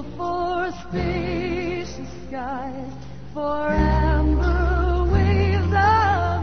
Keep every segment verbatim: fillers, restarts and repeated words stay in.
for spacious skies, for amber waves of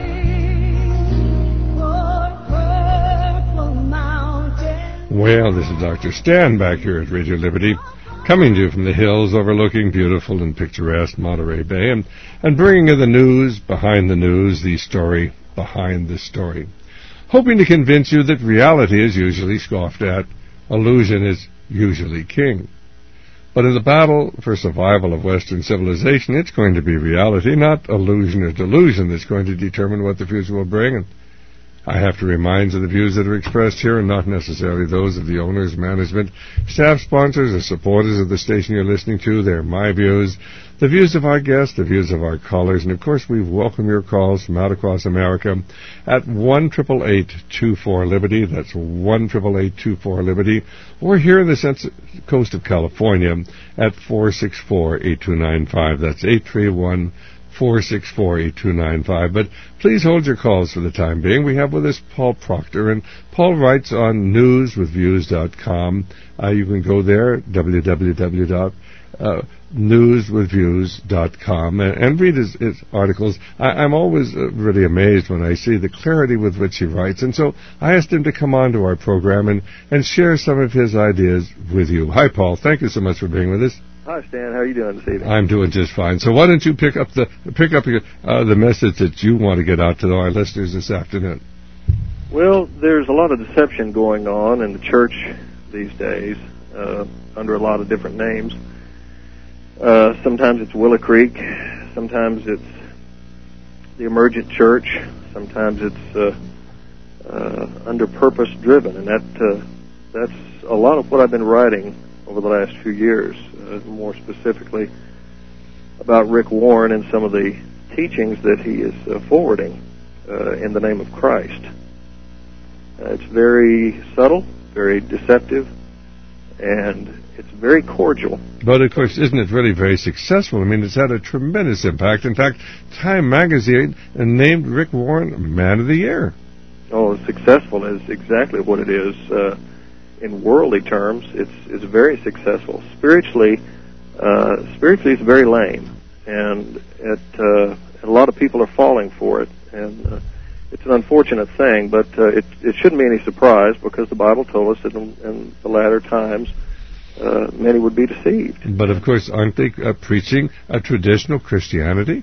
grain, for purple mountains. Well, this is Doctor Stan back here at Radio Liberty, coming to you from the hills overlooking beautiful and picturesque Monterey Bay, and, and bringing you the news behind the news, the story behind the story. Hoping to convince you that reality is usually scoffed at, illusion is usually king. But in the battle for survival of Western civilization, it's going to be reality, not illusion or delusion, that's going to determine what the future will bring. And I have to remind you the views that are expressed here are not necessarily those of the owners, management, staff, sponsors, or supporters of the station you're listening to. They're my views, the views of our guests, the views of our callers, and of course we welcome your calls from out across America at one eight eight eight, two four, Liberty. That's one eight eight eight, two four, Liberty. Or here in the central coast of California at four six four, eight two nine five. That's eight three one, four six four, eight two nine five. But please hold your calls for the time being. We have with us Paul Proctor, and Paul writes on news with views dot com. Uh, you can go there, w w w dot news with views dot com, and, and read his, his articles. I, I'm always uh, really amazed when I see the clarity with which he writes, and so I asked him to come on to our program and, and share some of his ideas with you. Hi, Paul. Thank you so much for being with us. Hi, Stan. How are you doing this evening? I'm doing just fine. So why don't you pick up the pick up your, uh, the message that you want to get out to our listeners this afternoon? Well, there's a lot of deception going on in the church these days uh, under a lot of different names. Uh, sometimes it's Willow Creek. Sometimes it's the Emergent Church. Sometimes it's uh, uh, under purpose driven, and that uh, that's a lot of what I've been writing over the last few years. Uh, more specifically about Rick Warren and some of the teachings that he is uh, forwarding uh, in the name of Christ. Uh, it's very subtle, very deceptive, and it's very cordial. But, of course, isn't it really very successful? I mean, it's had a tremendous impact. In fact, Time Magazine named Rick Warren Man of the Year. Oh, successful is exactly what it is. Uh, in worldly terms, it's it's very successful. Spiritually, uh, spiritually, it's very lame, and it uh, a lot of people are falling for it, and uh, it's an unfortunate thing. But uh, it it shouldn't be any surprise, because the Bible told us that in, in the latter times, uh, many would be deceived. But of course, aren't they uh, preaching a traditional Christianity?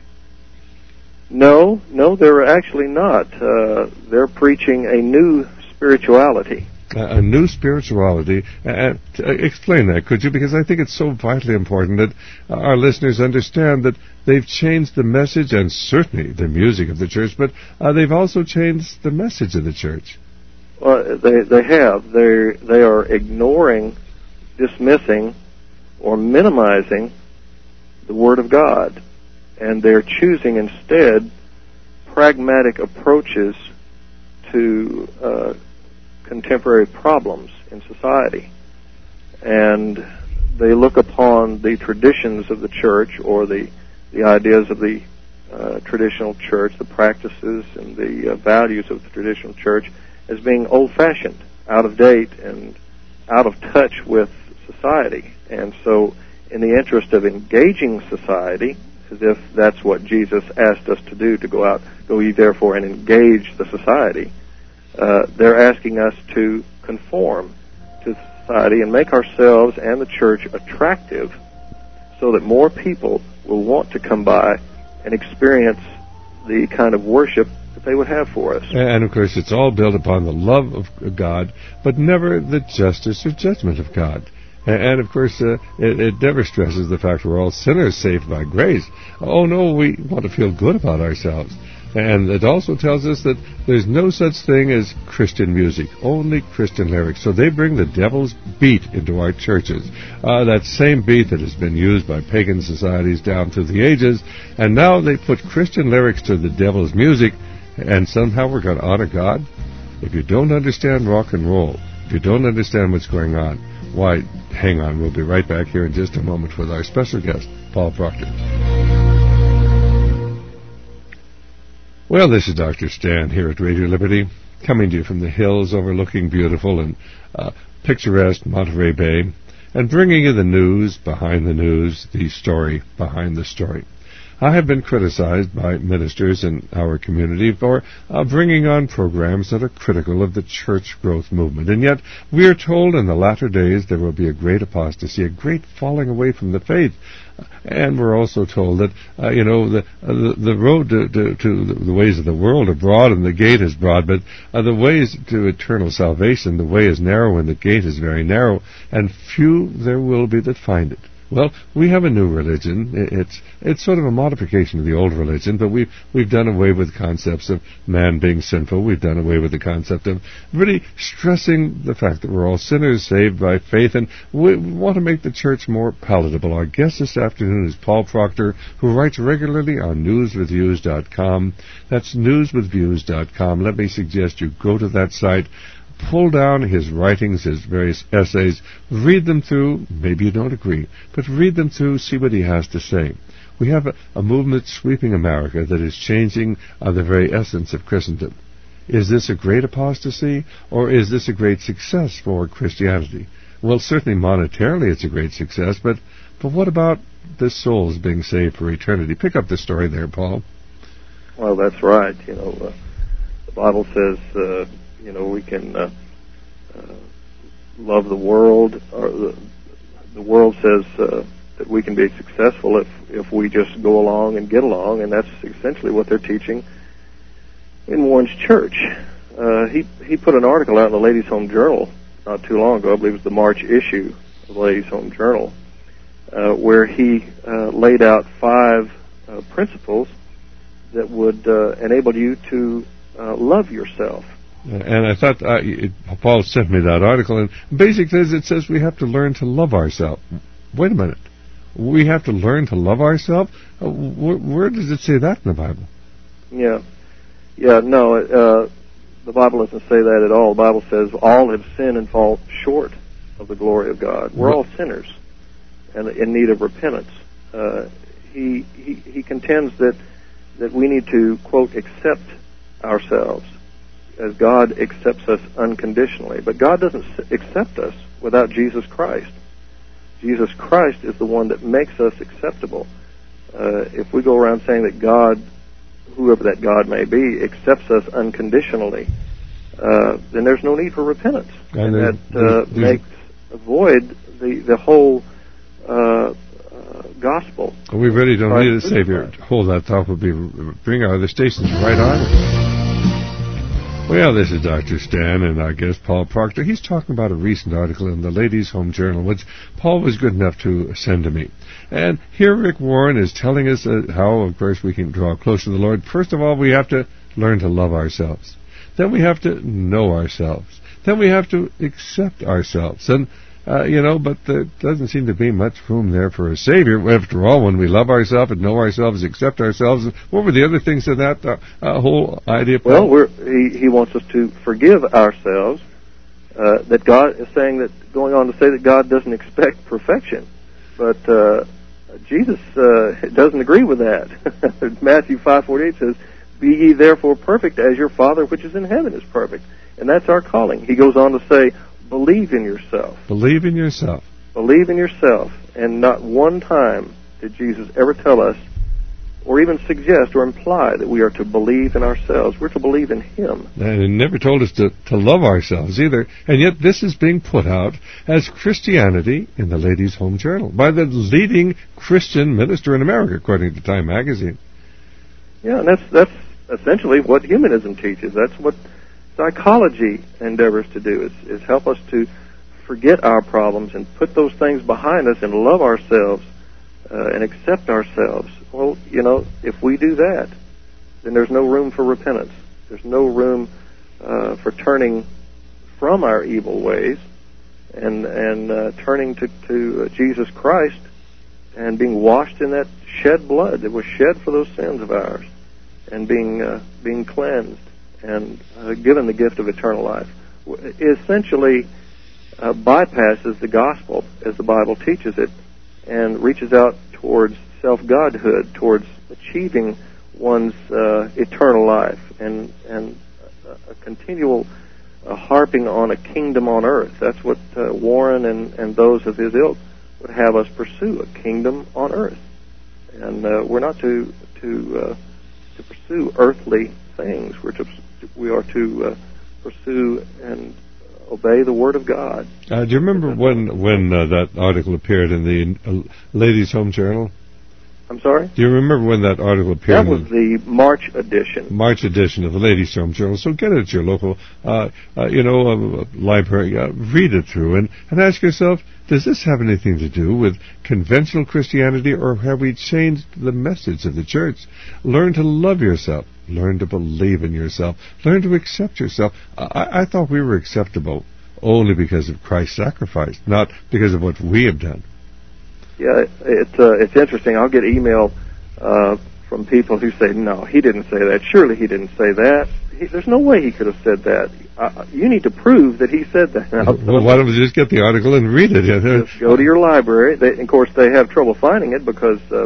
No, no, they're actually not. Uh, they're preaching a new spirituality. A new spirituality. Uh, uh, explain that, could you? Because I think it's so vitally important that uh, our listeners understand that they've changed the message and certainly the music of the church, but uh, they've also changed the message of the church. Well, they they have. They they are ignoring, dismissing, or minimizing the Word of God, and they're choosing instead pragmatic approaches to uh, contemporary problems in society, and they look upon the traditions of the church, or the the ideas of the uh, traditional church, the practices and the uh, values of the traditional church, as being old-fashioned, out of date, and out of touch with society. And so, in the interest of engaging society, as if that's what Jesus asked us to do, to go out, go ye therefore and engage the society, Uh, they're asking us to conform to society and make ourselves and the church attractive, so that more people will want to come by and experience the kind of worship that they would have for us. And, of course, it's all built upon the love of God, but never the justice or judgment of God. And, of course, uh, it, it never stresses the fact we're all sinners saved by grace. Oh, no, we want to feel good about ourselves. And it also tells us that there's no such thing as Christian music, only Christian lyrics. So they bring the devil's beat into our churches, uh, that same beat that has been used by pagan societies down through the ages, and now they put Christian lyrics to the devil's music, and somehow we're going to honor God? If you don't understand rock and roll, if you don't understand what's going on, why, hang on, we'll be right back here in just a moment with our special guest, Paul Proctor. Well, this is Doctor Stan here at Radio Liberty, coming to you from the hills overlooking beautiful and uh, picturesque Monterey Bay. and bringing you the news behind the news, the story behind the story. I have been criticized by ministers in our community for uh, bringing on programs that are critical of the church growth movement. And yet, we are told in the latter days there will be a great apostasy, a great falling away from the faith. And we're also told that, uh, you know, the, uh, the the road to, to, to the ways of the world are broad and the gate is broad, but uh, the ways to eternal salvation, the way is narrow and the gate is very narrow, and few there will be that find it. Well, we have a new religion. It's it's sort of a modification of the old religion, but we've, we've done away with concepts of man being sinful. We've done away with the concept of really stressing the fact that we're all sinners saved by faith, and we want to make the church more palatable. Our guest this afternoon is Paul Proctor, who writes regularly on news with views dot com. That's news with views dot com. Let me suggest you go to that site, pull down his writings, his various essays, read them through. Maybe you don't agree, but read them through, see what he has to say. We have a, a movement sweeping America that is changing uh, the very essence of Christendom. Is this a great apostasy, or is this a great success for Christianity? Well, certainly monetarily it's a great success, but, but what about the souls being saved for eternity? Pick up the story there, Paul. Well, that's right. You know, uh, the Bible says... Uh, You know, we can uh, uh, love the world, or the, the world says uh, that we can be successful if, if we just go along and get along, and that's essentially what they're teaching in Warren's church. Uh, he, he put an article out in the Ladies' Home Journal not too long ago, I believe it was the March issue of the Ladies' Home Journal, uh, where he uh, laid out five uh, principles that would uh, enable you to uh, love yourself. And I thought, uh, it, Paul sent me that article, and basically it says we have to learn to love ourselves. Wait a minute. We have to learn to love ourselves? Uh, wh- where does it say that in the Bible? Yeah. Yeah, no, uh, the Bible doesn't say that at all. The Bible says all have sinned and fall short of the glory of God. We're all sinners and in need of repentance. Uh, he, he, he contends that, that we need to, quote, accept ourselves, as God accepts us unconditionally. But God doesn't accept us without Jesus Christ. Jesus Christ is the one that makes us acceptable. Uh, if we go around saying that God, whoever that God may be, accepts us unconditionally, uh, then there's no need for repentance. And, and that uh, makes void the, the whole uh, uh, gospel. We really don't Christ need a Savior. Hold that thought. We'll be bring our other stations right on. Well, this is Doctor Stan and our guest, Paul Proctor. He's talking about a recent article in the Ladies' Home Journal, which Paul was good enough to send to me. And here Rick Warren is telling us uh, how, of course, we can draw close to the Lord. First of all, we have to learn to love ourselves. Then we have to know ourselves. Then we have to accept ourselves. And, uh, you know, but there doesn't seem to be much room there for a Savior. After all, when we love ourselves and know ourselves, accept ourselves, what were the other things in that uh, uh, whole idea? Paul? Well, we're, he, he wants us to forgive ourselves. Uh, that God is saying that, going on to say that God doesn't expect perfection. But uh, Jesus uh, doesn't agree with that. Matthew five forty-eight says, "Be ye therefore perfect as your Father which is in heaven is perfect." And that's our calling. He goes on to say, believe in yourself. Believe in yourself. Believe in yourself. And not one time did Jesus ever tell us, or even suggest or imply, that we are to believe in ourselves. We're to believe in Him. And He never told us to, to love ourselves either. And yet this is being put out as Christianity in the Ladies' Home Journal by the leading Christian minister in America, according to Time magazine. Yeah, and that's, that's essentially what humanism teaches. That's what psychology endeavors to do, is, is help us to forget our problems and put those things behind us and love ourselves uh, and accept ourselves. Well, you know, if we do that, then there's no room for repentance. There's no room uh, for turning from our evil ways and and uh, turning to, to uh, Jesus Christ and being washed in that shed blood that was shed for those sins of ours, and being uh, being cleansed and uh, given the gift of eternal life. It essentially uh, bypasses the gospel as the Bible teaches it and reaches out towards self-godhood, towards achieving one's uh, eternal life and, and a, a continual uh, harping on a kingdom on earth. That's what uh, Warren and, and those of his ilk would have us pursue, a kingdom on earth. And uh, we're not to to uh, to pursue earthly things. We're to we are to uh, pursue and obey the Word of God. Uh, do you remember when when uh, that article appeared in the uh, Ladies' Home Journal? I'm sorry? Do you remember when that article appeared? That was the March edition. March edition of the Ladies' Home Journal. So get it at your local, uh, uh, you know, uh, library. Uh, read it through and, and ask yourself, does this have anything to do with conventional Christianity, or have we changed the message of the church? Learn to love yourself. Learn to believe in yourself. Learn to accept yourself. I, I thought we were acceptable only because of Christ's sacrifice, not because of what we have done. Yeah, it's uh, it's interesting. I'll get email uh, from people who say, "No, he didn't say that. Surely he didn't say that. He, there's no way he could have said that. Uh, you need to prove that he said that." Well, why don't we just get the article and read it? Just go to your library. They, of course, they have trouble finding it because, uh,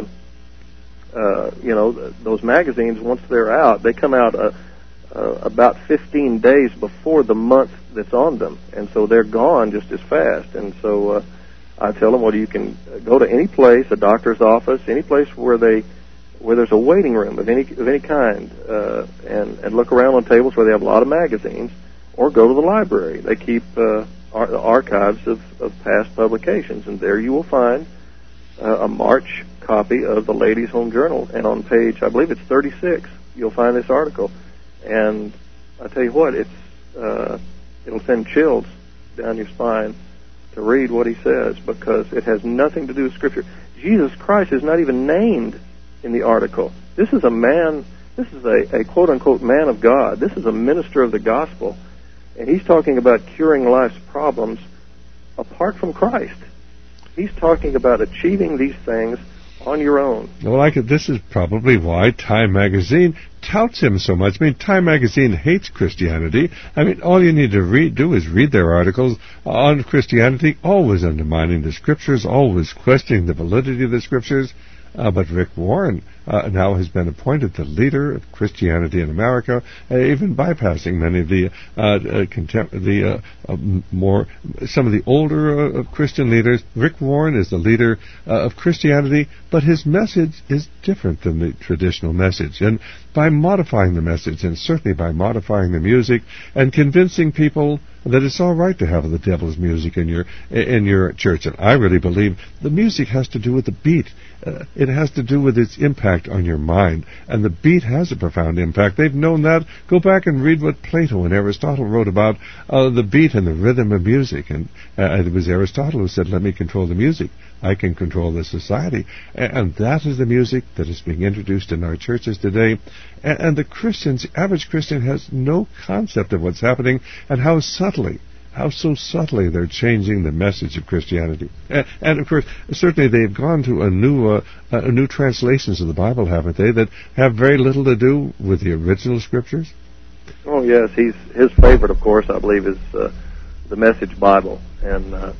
uh, you know, those magazines, once they're out, they come out uh, uh, about fifteen days before the month that's on them, and so they're gone just as fast. And so uh, I tell them, well, you can go to any place, a doctor's office, any place where they where there's a waiting room of any of any kind, uh, and and look around on tables where they have a lot of magazines, or go to the library. They keep uh, ar- the archives of, of past publications, and there you will find uh, a March copy of the Ladies' Home Journal, and on page, I believe it's thirty-six, you'll find this article. And I tell you what, it's uh, it'll send chills down your spine to read what he says, because it has nothing to do with Scripture. Jesus Christ is not even named in the article. This is a man, this is a, a quote-unquote man of God. This is a minister of the gospel. And he's talking about curing life's problems apart from Christ. He's talking about achieving these things on your own. Well, I could, this is probably why Time Magazine touts him so much. I mean, Time Magazine hates Christianity. I mean, all you need to read, do is read their articles on Christianity, always undermining the Scriptures, always questioning the validity of the Scriptures. Uh, but Rick Warren uh, now has been appointed the leader of Christianity in America, uh, even bypassing many of the uh, uh, contem- the uh, uh, more some of the older uh, Christian leaders. Rick Warren is the leader uh, of Christianity, but his message is different than the traditional message. And by modifying the message, and certainly by modifying the music, and convincing people that it's all right to have the devil's music in your in your church. And I really believe the music has to do with the beat. Uh, it has to do with its impact on your mind. And the beat has a profound impact. They've known that. Go back and read what Plato and Aristotle wrote about uh, the beat and the rhythm of music. And uh, it was Aristotle who said, let me control the music. I can control the society. And that is the music that is being introduced in our churches today. And the Christians, the average Christian, has no concept of what's happening and how subtly, how so subtly they're changing the message of Christianity. And, and of course, certainly they've gone to a new, uh, uh, new translations of the Bible, haven't they, that have very little to do with the original Scriptures? Oh yes, he's his favorite, of course, I believe, is uh, the Message Bible, and uh,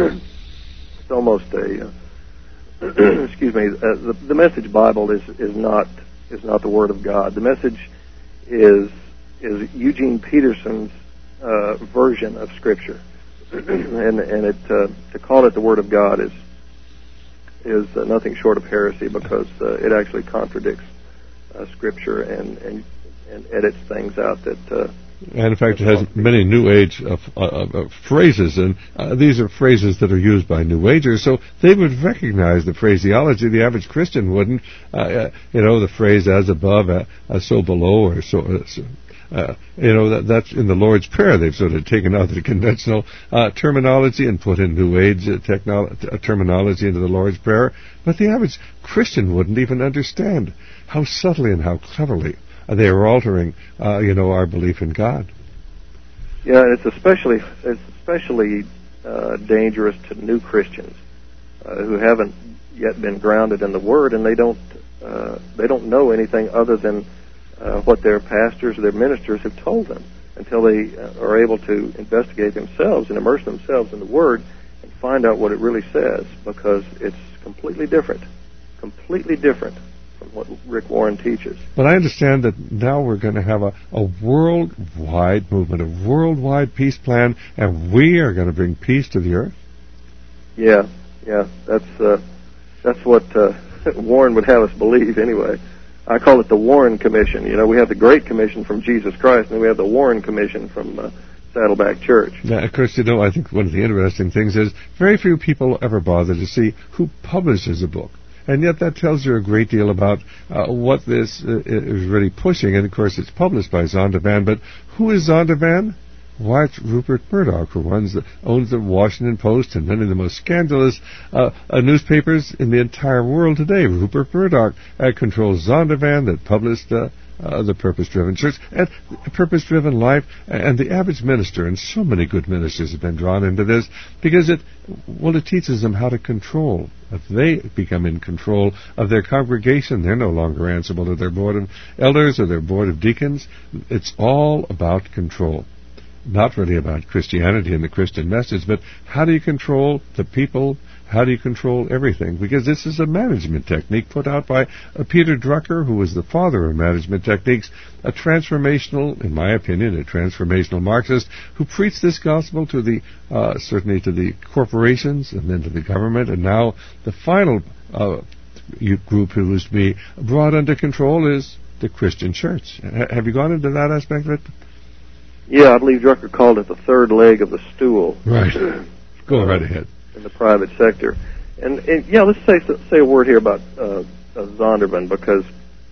it's almost a uh, excuse me. Uh, the, the Message Bible is is not is not the Word of God. The Message is is Eugene Peterson's uh, version of Scripture, and and it uh, to call it the Word of God is is uh, nothing short of heresy, because uh, it actually contradicts uh, Scripture and and and edits things out that. Uh, And in fact, it has many New Age uh, uh, uh, phrases, and uh, these are phrases that are used by New Agers, so they would recognize the phraseology. The average Christian wouldn't. Uh, uh, you know, the phrase "as above, uh, uh, so below," or so. Uh, so uh, you know, that, that's in the Lord's Prayer. They've sort of taken out the conventional uh, terminology and put in New Age uh, technolo- uh, terminology into the Lord's Prayer. But the average Christian wouldn't even understand how subtly and how cleverly they are altering, uh, you know, our belief in God. Yeah, and it's especially it's especially uh, dangerous to new Christians uh, who haven't yet been grounded in the Word, and they don't uh, they don't know anything other than uh, what their pastors or their ministers have told them, until they uh, are able to investigate themselves and immerse themselves in the Word and find out what it really says, because it's completely different, completely different from what Rick Warren teaches. But I understand that now we're going to have a, a worldwide movement, a worldwide peace plan, and we are going to bring peace to the earth. Yeah, yeah, that's uh, that's what uh, Warren would have us believe anyway. I call it the Warren Commission. You know, we have the Great Commission from Jesus Christ, and we have the Warren Commission from uh, Saddleback Church. Now, of course, you know, I think one of the interesting things is very few people ever bother to see who publishes a book. And yet that tells you a great deal about uh, what this uh, is really pushing. And, of course, it's published by Zondervan. But who is Zondervan? Why, it's Rupert Murdoch, who owns the, owns the Washington Post and many of the most scandalous uh, uh, newspapers in the entire world today. Rupert Murdoch uh, controls Zondervan, that published uh, uh, the Purpose-Driven Church and Purpose-Driven Life, and the average minister. And so many good ministers have been drawn into this because it, well, it teaches them how to control. If they become in control of their congregation, they're no longer answerable to their board of elders or their board of deacons. It's all about control. Not really about Christianity and the Christian message, but how do you control the people? How do you control everything? Because this is a management technique put out by uh, Peter Drucker, who was the father of management techniques, a transformational, in my opinion, a transformational Marxist, who preached this gospel to the, uh, certainly to the corporations and then to the government, and now the final uh, group who is to be brought under control is the Christian church. H- have you gone into that aspect of it? Yeah, I believe Drucker called it the third leg of the stool. Right. Go right ahead. In the private sector. And, and yeah, let's say say a word here about uh, uh, Zondervan, because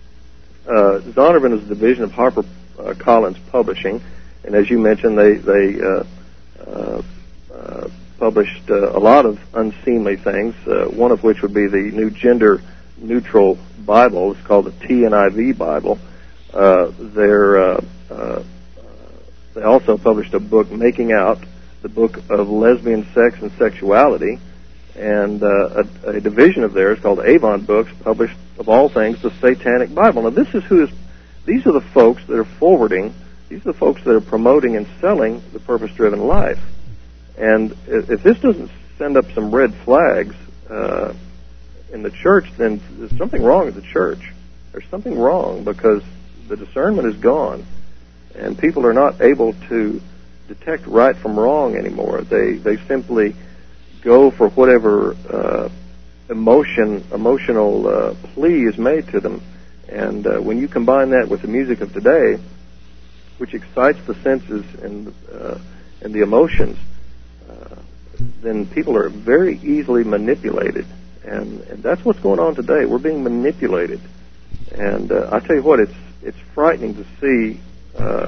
uh, Zondervan is a division of Harper uh, Collins Publishing, and as you mentioned, they they uh, uh, uh, published uh, a lot of unseemly things. Uh, one of which would be the new gender-neutral Bible. It's called the T N I V Bible. Uh, they're uh, uh, They also published a book, Making Out, the book of lesbian sex and sexuality, and uh, a, a division of theirs called Avon Books published, of all things, the Satanic Bible. Now, this is who is, these are the folks that are forwarding, these are the folks that are promoting and selling the purpose-driven life. And if, if this doesn't send up some red flags uh, in the church, then there's something wrong at the church. There's something wrong because the discernment is gone. And people are not able to detect right from wrong anymore. They they simply go for whatever uh, emotion, emotional uh, plea is made to them. And uh, when you combine that with the music of today, which excites the senses and uh, and the emotions, uh, then people are very easily manipulated. And, and that's what's going on today. We're being manipulated. And uh, I tell you what, it's it's frightening to see Uh,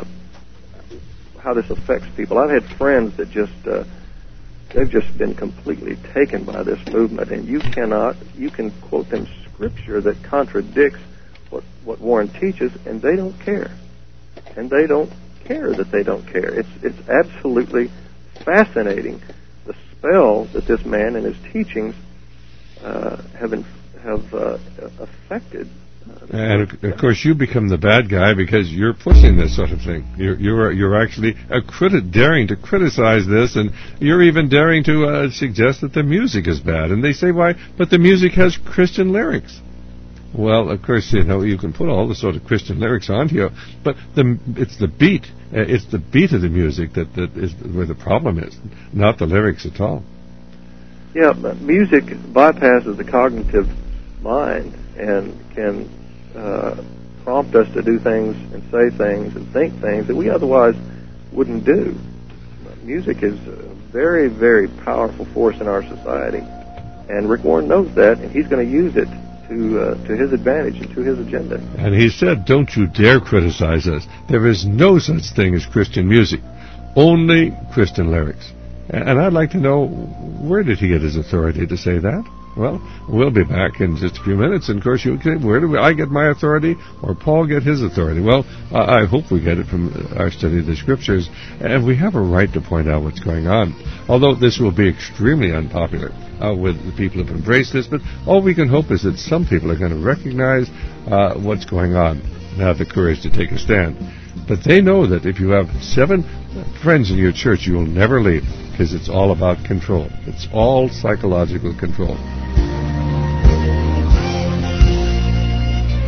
how this affects people. I've had friends that just uh, they've just been completely taken by this movement, and you cannot you can quote them scripture that contradicts what what Warren teaches, and they don't care, and they don't care that they don't care. It's it's absolutely fascinating the spell that this man and his teachings uh, have in, have uh, affected. And of course, you become the bad guy because you're pushing this sort of thing. You're you're, you're actually a criti- daring to criticize this, and you're even daring to uh, suggest that the music is bad. And they say, why? But the music has Christian lyrics. Well, of course, you know, you can put all the sort of Christian lyrics on here, but the it's the beat, uh, it's the beat of the music that that is where the problem is, not the lyrics at all. Yeah, but music bypasses the cognitive mind and can uh, prompt us to do things and say things and think things that we otherwise wouldn't do. Music is a very, very powerful force in our society, and Rick Warren knows that, and he's going to use it to uh, to his advantage and to his agenda. And he said, don't you dare criticize us. There is no such thing as Christian music, only Christian lyrics. And I'd like to know, where did he get his authority to say that? Well, we'll be back in just a few minutes. And, of course, you say, where do I get my authority or Paul get his authority? Well, I hope we get it from our study of the Scriptures. And we have a right to point out what's going on. Although this will be extremely unpopular uh, with the people who have embraced this. But all we can hope is that some people are going to recognize uh, what's going on and have the courage to take a stand. But they know that if you have seven friends in your church, you'll never leave, because it's all about control. It's all psychological control.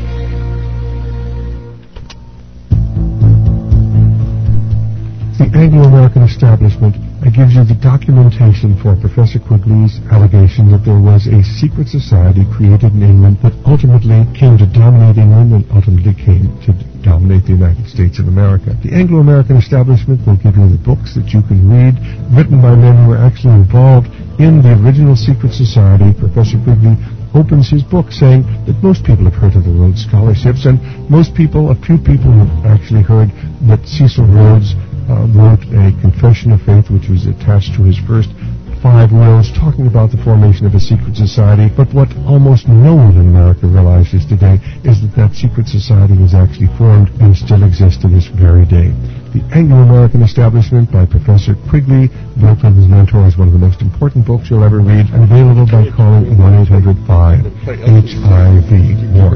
Anglo-American establishment uh, gives you the documentation for Professor Quigley's allegation that there was a secret society created in England that ultimately came to dominate England and ultimately came to dominate the United States of America. The Anglo-American establishment will give you the books that you can read, written by men who were actually involved in the original secret society. Professor Quigley opens his book saying that most people have heard of the Rhodes Scholarships, and most people, a few people have actually heard that Cecil Rhodes uh, wrote a confession of faith which was attached to his first five wills talking about the formation of a secret society. But what almost no one in America realizes today is that that secret society was actually formed and still exists to this very day. The Anglo-American Establishment by Professor Quigley, built on his mentor, is one of the most important books you'll ever read, and available by calling one eight hundred five H I V. More.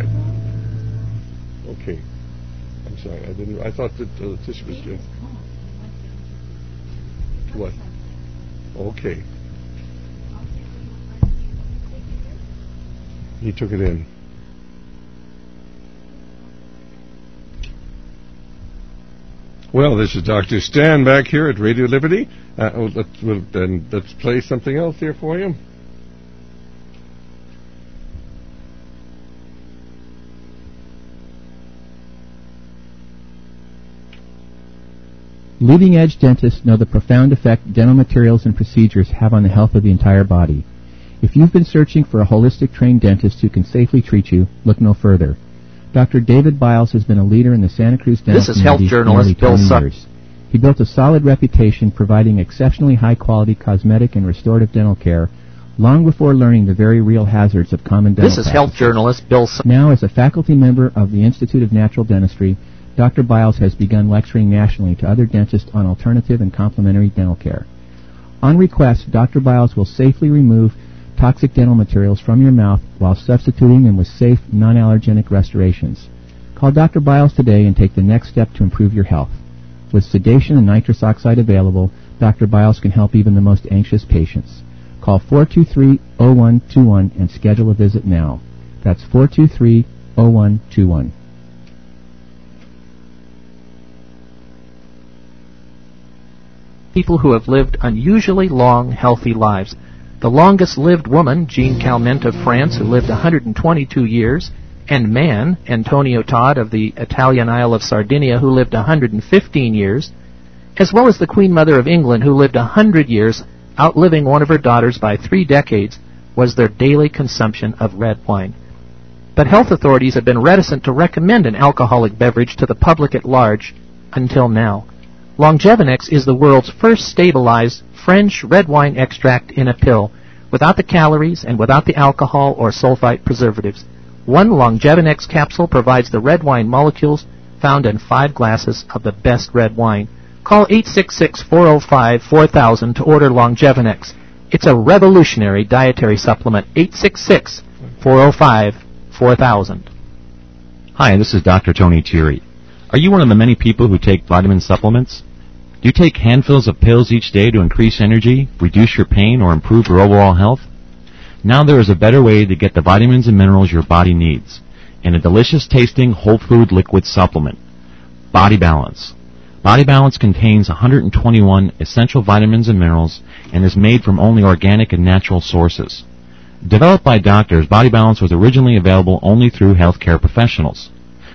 Okay. I'm sorry. I didn't. I thought that uh, this was good. What? Okay. He took it in. Well, this is Doctor Stan back here at Radio Liberty. Uh, oh, let's, we'll, then let's play something else here for you. Leading-edge dentists know the profound effect dental materials and procedures have on the health of the entire body. If you've been searching for a holistic trained dentist who can safely treat you, look no further. Doctor David Biles has been a leader in the Santa Cruz dental This is health community for journalist nearly Bill twenty Sutton. years. He built a solid reputation providing exceptionally high-quality cosmetic and restorative dental care long before learning the very real hazards of common dental This is practices. health journalist Bill Sutton. Now, as a faculty member of the Institute of Natural Dentistry, Doctor Biles has begun lecturing nationally to other dentists on alternative and complementary dental care. On request, Doctor Biles will safely remove toxic dental materials from your mouth while substituting them with safe, non-allergenic restorations. Call Doctor Biles today and take the next step to improve your health. With sedation and nitrous oxide available, Doctor Biles can help even the most anxious patients. Call four two three, zero one two one and schedule a visit now. That's four two three, zero one two one. People who have lived unusually long, healthy lives. The longest-lived woman, Jean Calment of France, who lived one hundred twenty-two years, and man, Antonio Todd of the Italian Isle of Sardinia, who lived one hundred fifteen years, as well as the Queen Mother of England, who lived one hundred years, outliving one of her daughters by three decades, was their daily consumption of red wine. But health authorities have been reticent to recommend an alcoholic beverage to the public at large until now. Longevinex is the world's first stabilized French red wine extract in a pill, without the calories and without the alcohol or sulfite preservatives. One Longevinex capsule provides the red wine molecules found in five glasses of the best red wine. Call eight six six, four zero five, four thousand to order Longevinex. It's a revolutionary dietary supplement. eight six six, four zero five, four thousand. Hi, this is Doctor Tony Thierry. Are you one of the many people who take vitamin supplements? Do you take handfuls of pills each day to increase energy, reduce your pain, or improve your overall health? Now there is a better way to get the vitamins and minerals your body needs in a delicious-tasting whole food liquid supplement, Body Balance. Body Balance contains one hundred twenty-one essential vitamins and minerals and is made from only organic and natural sources. Developed by doctors, Body Balance was originally available only through healthcare professionals.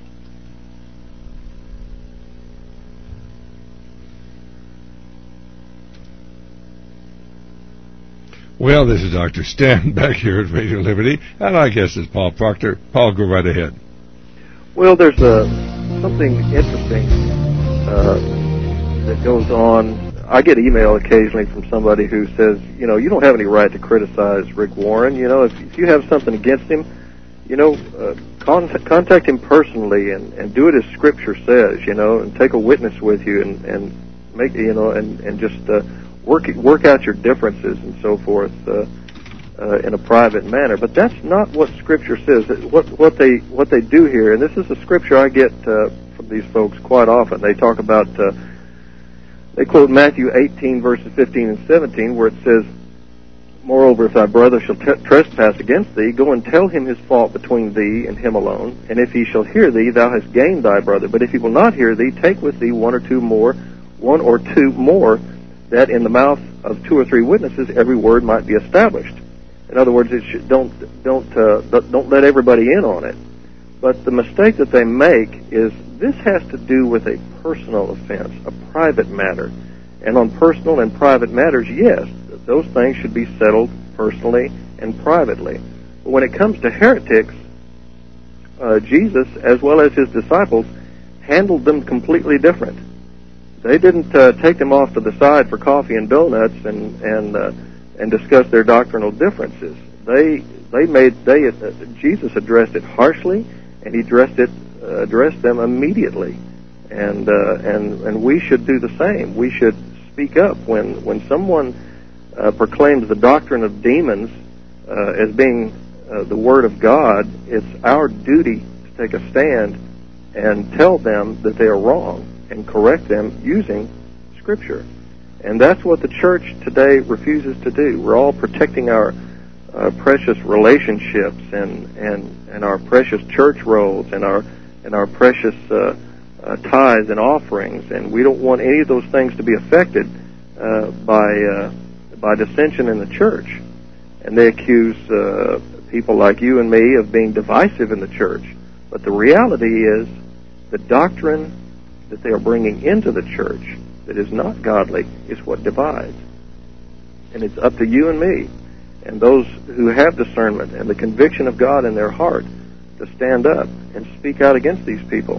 Well, this is Doctor Stan back here at Radio Liberty, and I guess it's Paul Proctor. Paul, go right ahead. Well, there's a, something interesting uh, that goes on. I get email occasionally from somebody who says, you know, you don't have any right to criticize Rick Warren. You know, if, if you have something against him, you know, uh, con- contact him personally and, and do it as Scripture says, you know, and take a witness with you and, and make, you know, and, and just... Uh, Work work out your differences and so forth uh, uh, in a private manner, but that's not what Scripture says. What what they what they do here, and this is a scripture I get uh, from these folks quite often. They talk about uh, they quote Matthew eighteen verses fifteen and seventeen, where it says, "Moreover, if thy brother shall t- trespass against thee, go and tell him his fault between thee and him alone. And if he shall hear thee, thou hast gained thy brother. But if he will not hear thee, take with thee one or two more, one or two more, that in the mouth of two or three witnesses every word might be established. In other words, it should, don't don't uh, don't let everybody in on it. But the mistake that they make is this has to do with a personal offense, a private matter. And on personal and private matters, yes, those things should be settled personally and privately. But when it comes to heretics, uh, Jesus, as well as his disciples, handled them completely different. They didn't uh, take them off to the side for coffee and donuts and and uh, and discuss their doctrinal differences. They they made they uh, Jesus addressed it harshly, and he addressed it uh, addressed them immediately. And uh, and and we should do the same. We should speak up when when someone uh, proclaims the doctrine of demons uh, as being uh, the word of God. It's our duty to take a stand and tell them that they are wrong and correct them using Scripture. And that's what the church today refuses to do. We're all protecting our uh, precious relationships and, and, and our precious church rolls and our and our precious uh, uh, tithes and offerings, and we don't want any of those things to be affected uh, by uh, by dissension in the church. And they accuse uh, people like you and me of being divisive in the church. But the reality is the doctrine that they are bringing into the church that is not godly is what divides. And it's up to you and me and those who have discernment and the conviction of God in their heart to stand up and speak out against these people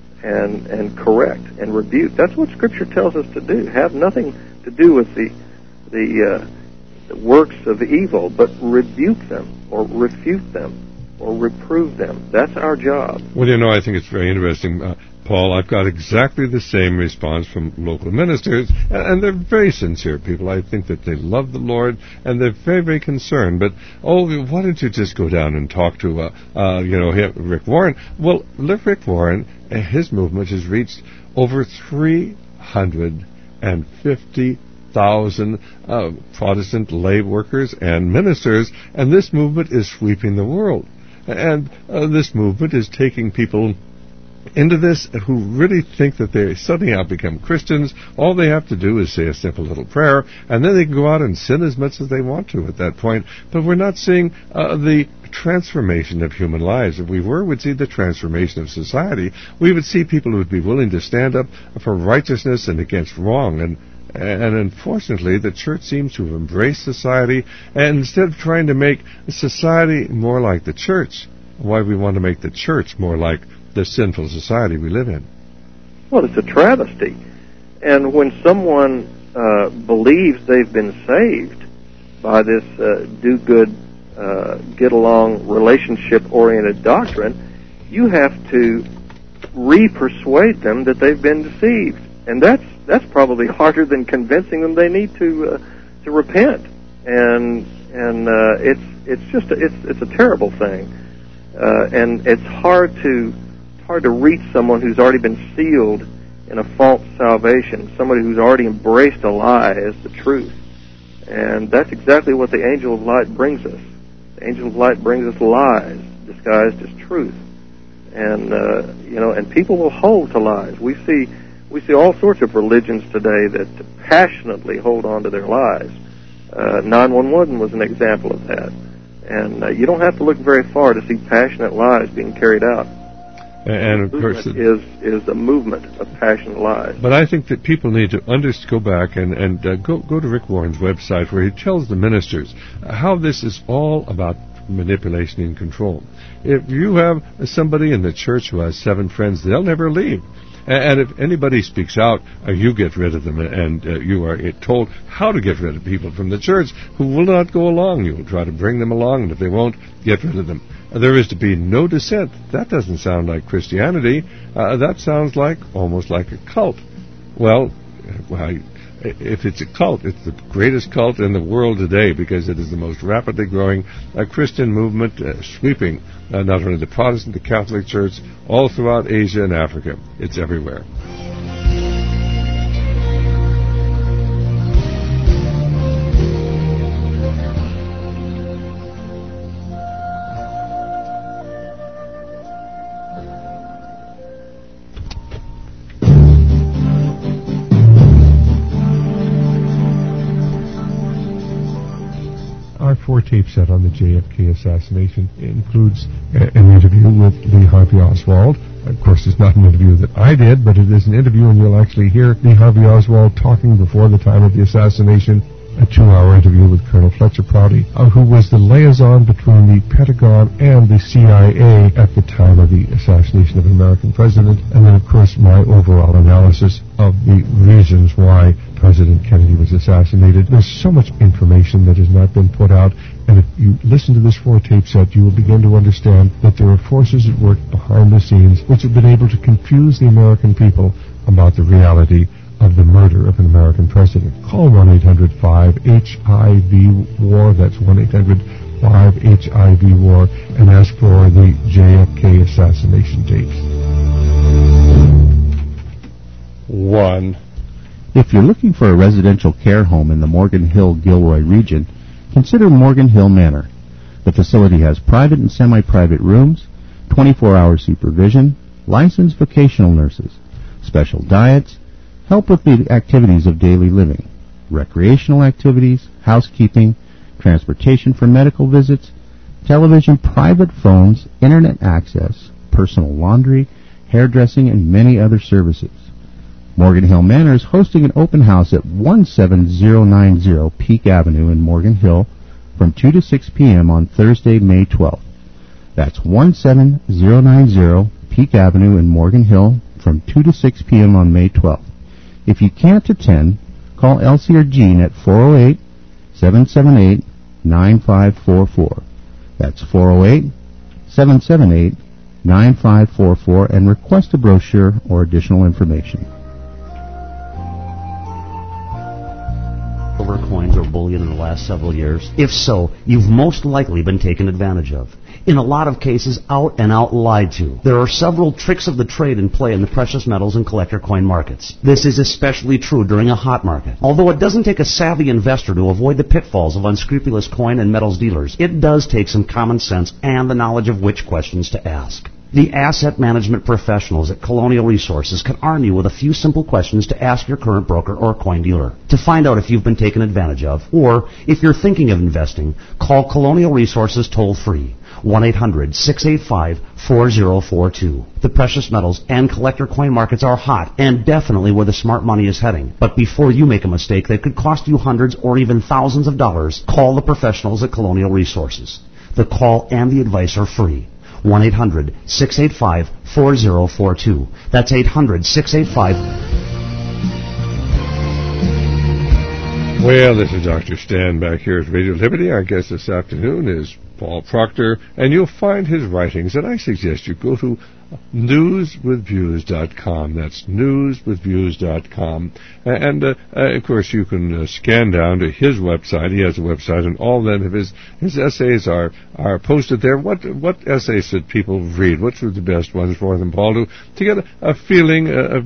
and and correct and rebuke. That's what Scripture tells us to do. Have nothing to do with the the, uh, the works of evil, but rebuke them or refute them or reprove them. That's our job. Well, you know, I think it's very interesting, uh, Paul. I've got exactly the same response from local ministers, and they're very sincere people. I think that they love the Lord, and they're very, very concerned. But, oh, why don't you just go down and talk to, uh, uh, you know, Rick Warren? Well, Rick Warren, his movement has reached over three hundred fifty thousand uh, Protestant lay workers and ministers, and this movement is sweeping the world. And uh, this movement is taking people into this who really think that they suddenly have become Christians. All they have to do is say a simple little prayer, and then they can go out and sin as much as they want to at that point. But we're not seeing uh, the transformation of human lives. If we were, we'd see the transformation of society. We would see people who would be willing to stand up for righteousness and against wrong. And And unfortunately, the church seems to have embraced society, and instead of trying to make society more like the church, why we want to make the church more like the sinful society we live in. Well, it's a travesty. And when someone uh, believes they've been saved by this uh, do-good, uh, get-along, relationship-oriented doctrine, you have to re-persuade them that they've been deceived. And that's that's probably harder than convincing them they need to uh, to repent. And and uh, it's it's just a, it's it's a terrible thing. Uh, and it's hard to hard to reach someone who's already been sealed in a false salvation, somebody who's already embraced a lie as the truth. And that's exactly what the angel of light brings us. The angel of light brings us lies disguised as truth. And uh, you know, and people will hold to lies. We see we see all sorts of religions today that passionately hold on to their lies. Uh, nine one one was an example of that. And uh, you don't have to look very far to see passionate lies being carried out. And of course, it is is a movement of passionate lies. But I think that people need to under, go back and and uh, go go to Rick Warren's website, where he tells the ministers how this is all about manipulation and control. If you have somebody in the church who has seven friends, they'll never leave. And if anybody speaks out, uh, you get rid of them, and uh, you are told how to get rid of people from the church who will not go along. You will try to bring them along, and if they won't, get rid of them. Uh, there is to be no dissent. That doesn't sound like Christianity. Uh, that sounds like almost like a cult. Well, well, if it's a cult, it's the greatest cult in the world today, because it is the most rapidly growing uh, Christian movement, uh, sweeping uh, not only the Protestant, the Catholic Church, all throughout Asia and Africa. It's everywhere. four-tape set on the J F K assassination. It includes uh, an interview with Lee Harvey Oswald. Of course, it's not an interview that I did, but it is an interview, and you'll actually hear Lee Harvey Oswald talking before the time of the assassination. A two-hour interview with Colonel Fletcher Prouty, uh, who was the liaison between the Pentagon and the C I A at the time of the assassination of an American president, and then, of course, my overall analysis of the reasons why President Kennedy was assassinated. There's so much information that has not been put out, and if you listen to this four-tape set, you will begin to understand that there are forces at work behind the scenes which have been able to confuse the American people about the reality of the murder of an American president. Call one eight hundred five H I V war, that's one eight hundred five H I V war, and ask for the J F K assassination tapes. One. If you're looking for a residential care home in the Morgan Hill-Gilroy region, consider Morgan Hill Manor. The facility has private and semi-private rooms, twenty-four hour supervision, licensed vocational nurses, special diets, help with the activities of daily living, recreational activities, housekeeping, transportation for medical visits, television, private phones, internet access, personal laundry, hairdressing, and many other services. Morgan Hill Manor is hosting an open house at one seven zero nine zero Peak Avenue in Morgan Hill from two to six p.m. on Thursday, May twelfth. That's one seven zero nine zero Peak Avenue in Morgan Hill from two to six p.m. on May twelfth. If you can't attend, call Elsie or Jean at four oh eight, seven seven eight, nine five four four. That's four oh eight, seven seven eight, nine five four four and request a brochure or additional information. Silver coins or bullion in the last several years? If so, you've most likely been taken advantage of. In a lot of cases, out and out lied to. There are several tricks of the trade in play in the precious metals and collector coin markets. This is especially true during a hot market. Although it doesn't take a savvy investor to avoid the pitfalls of unscrupulous coin and metals dealers, it does take some common sense and the knowledge of which questions to ask. The asset management professionals at Colonial Resources can arm you with a few simple questions to ask your current broker or coin dealer. To find out if you've been taken advantage of, or if you're thinking of investing, call Colonial Resources toll-free, one eight hundred, six eight five, four oh four two. The precious metals and collector coin markets are hot and definitely where the smart money is heading. But before you make a mistake that could cost you hundreds or even thousands of dollars, call the professionals at Colonial Resources. The call and the advice are free. one eight hundred, six eight five, four oh four two. That's eight hundred, six eight five. Well, this is Doctor Stan back here at Radio Liberty. Our guest this afternoon is Paul Proctor, and you'll find his writings, and I suggest you go to news with views dot com. That's news with views dot com. And, uh, uh, of course, you can uh, scan down to his website. He has a website, and all then of his, his essays are, are posted there. What what essays should people read? What are the best ones for them, Paul, to, to get a, a feeling uh, of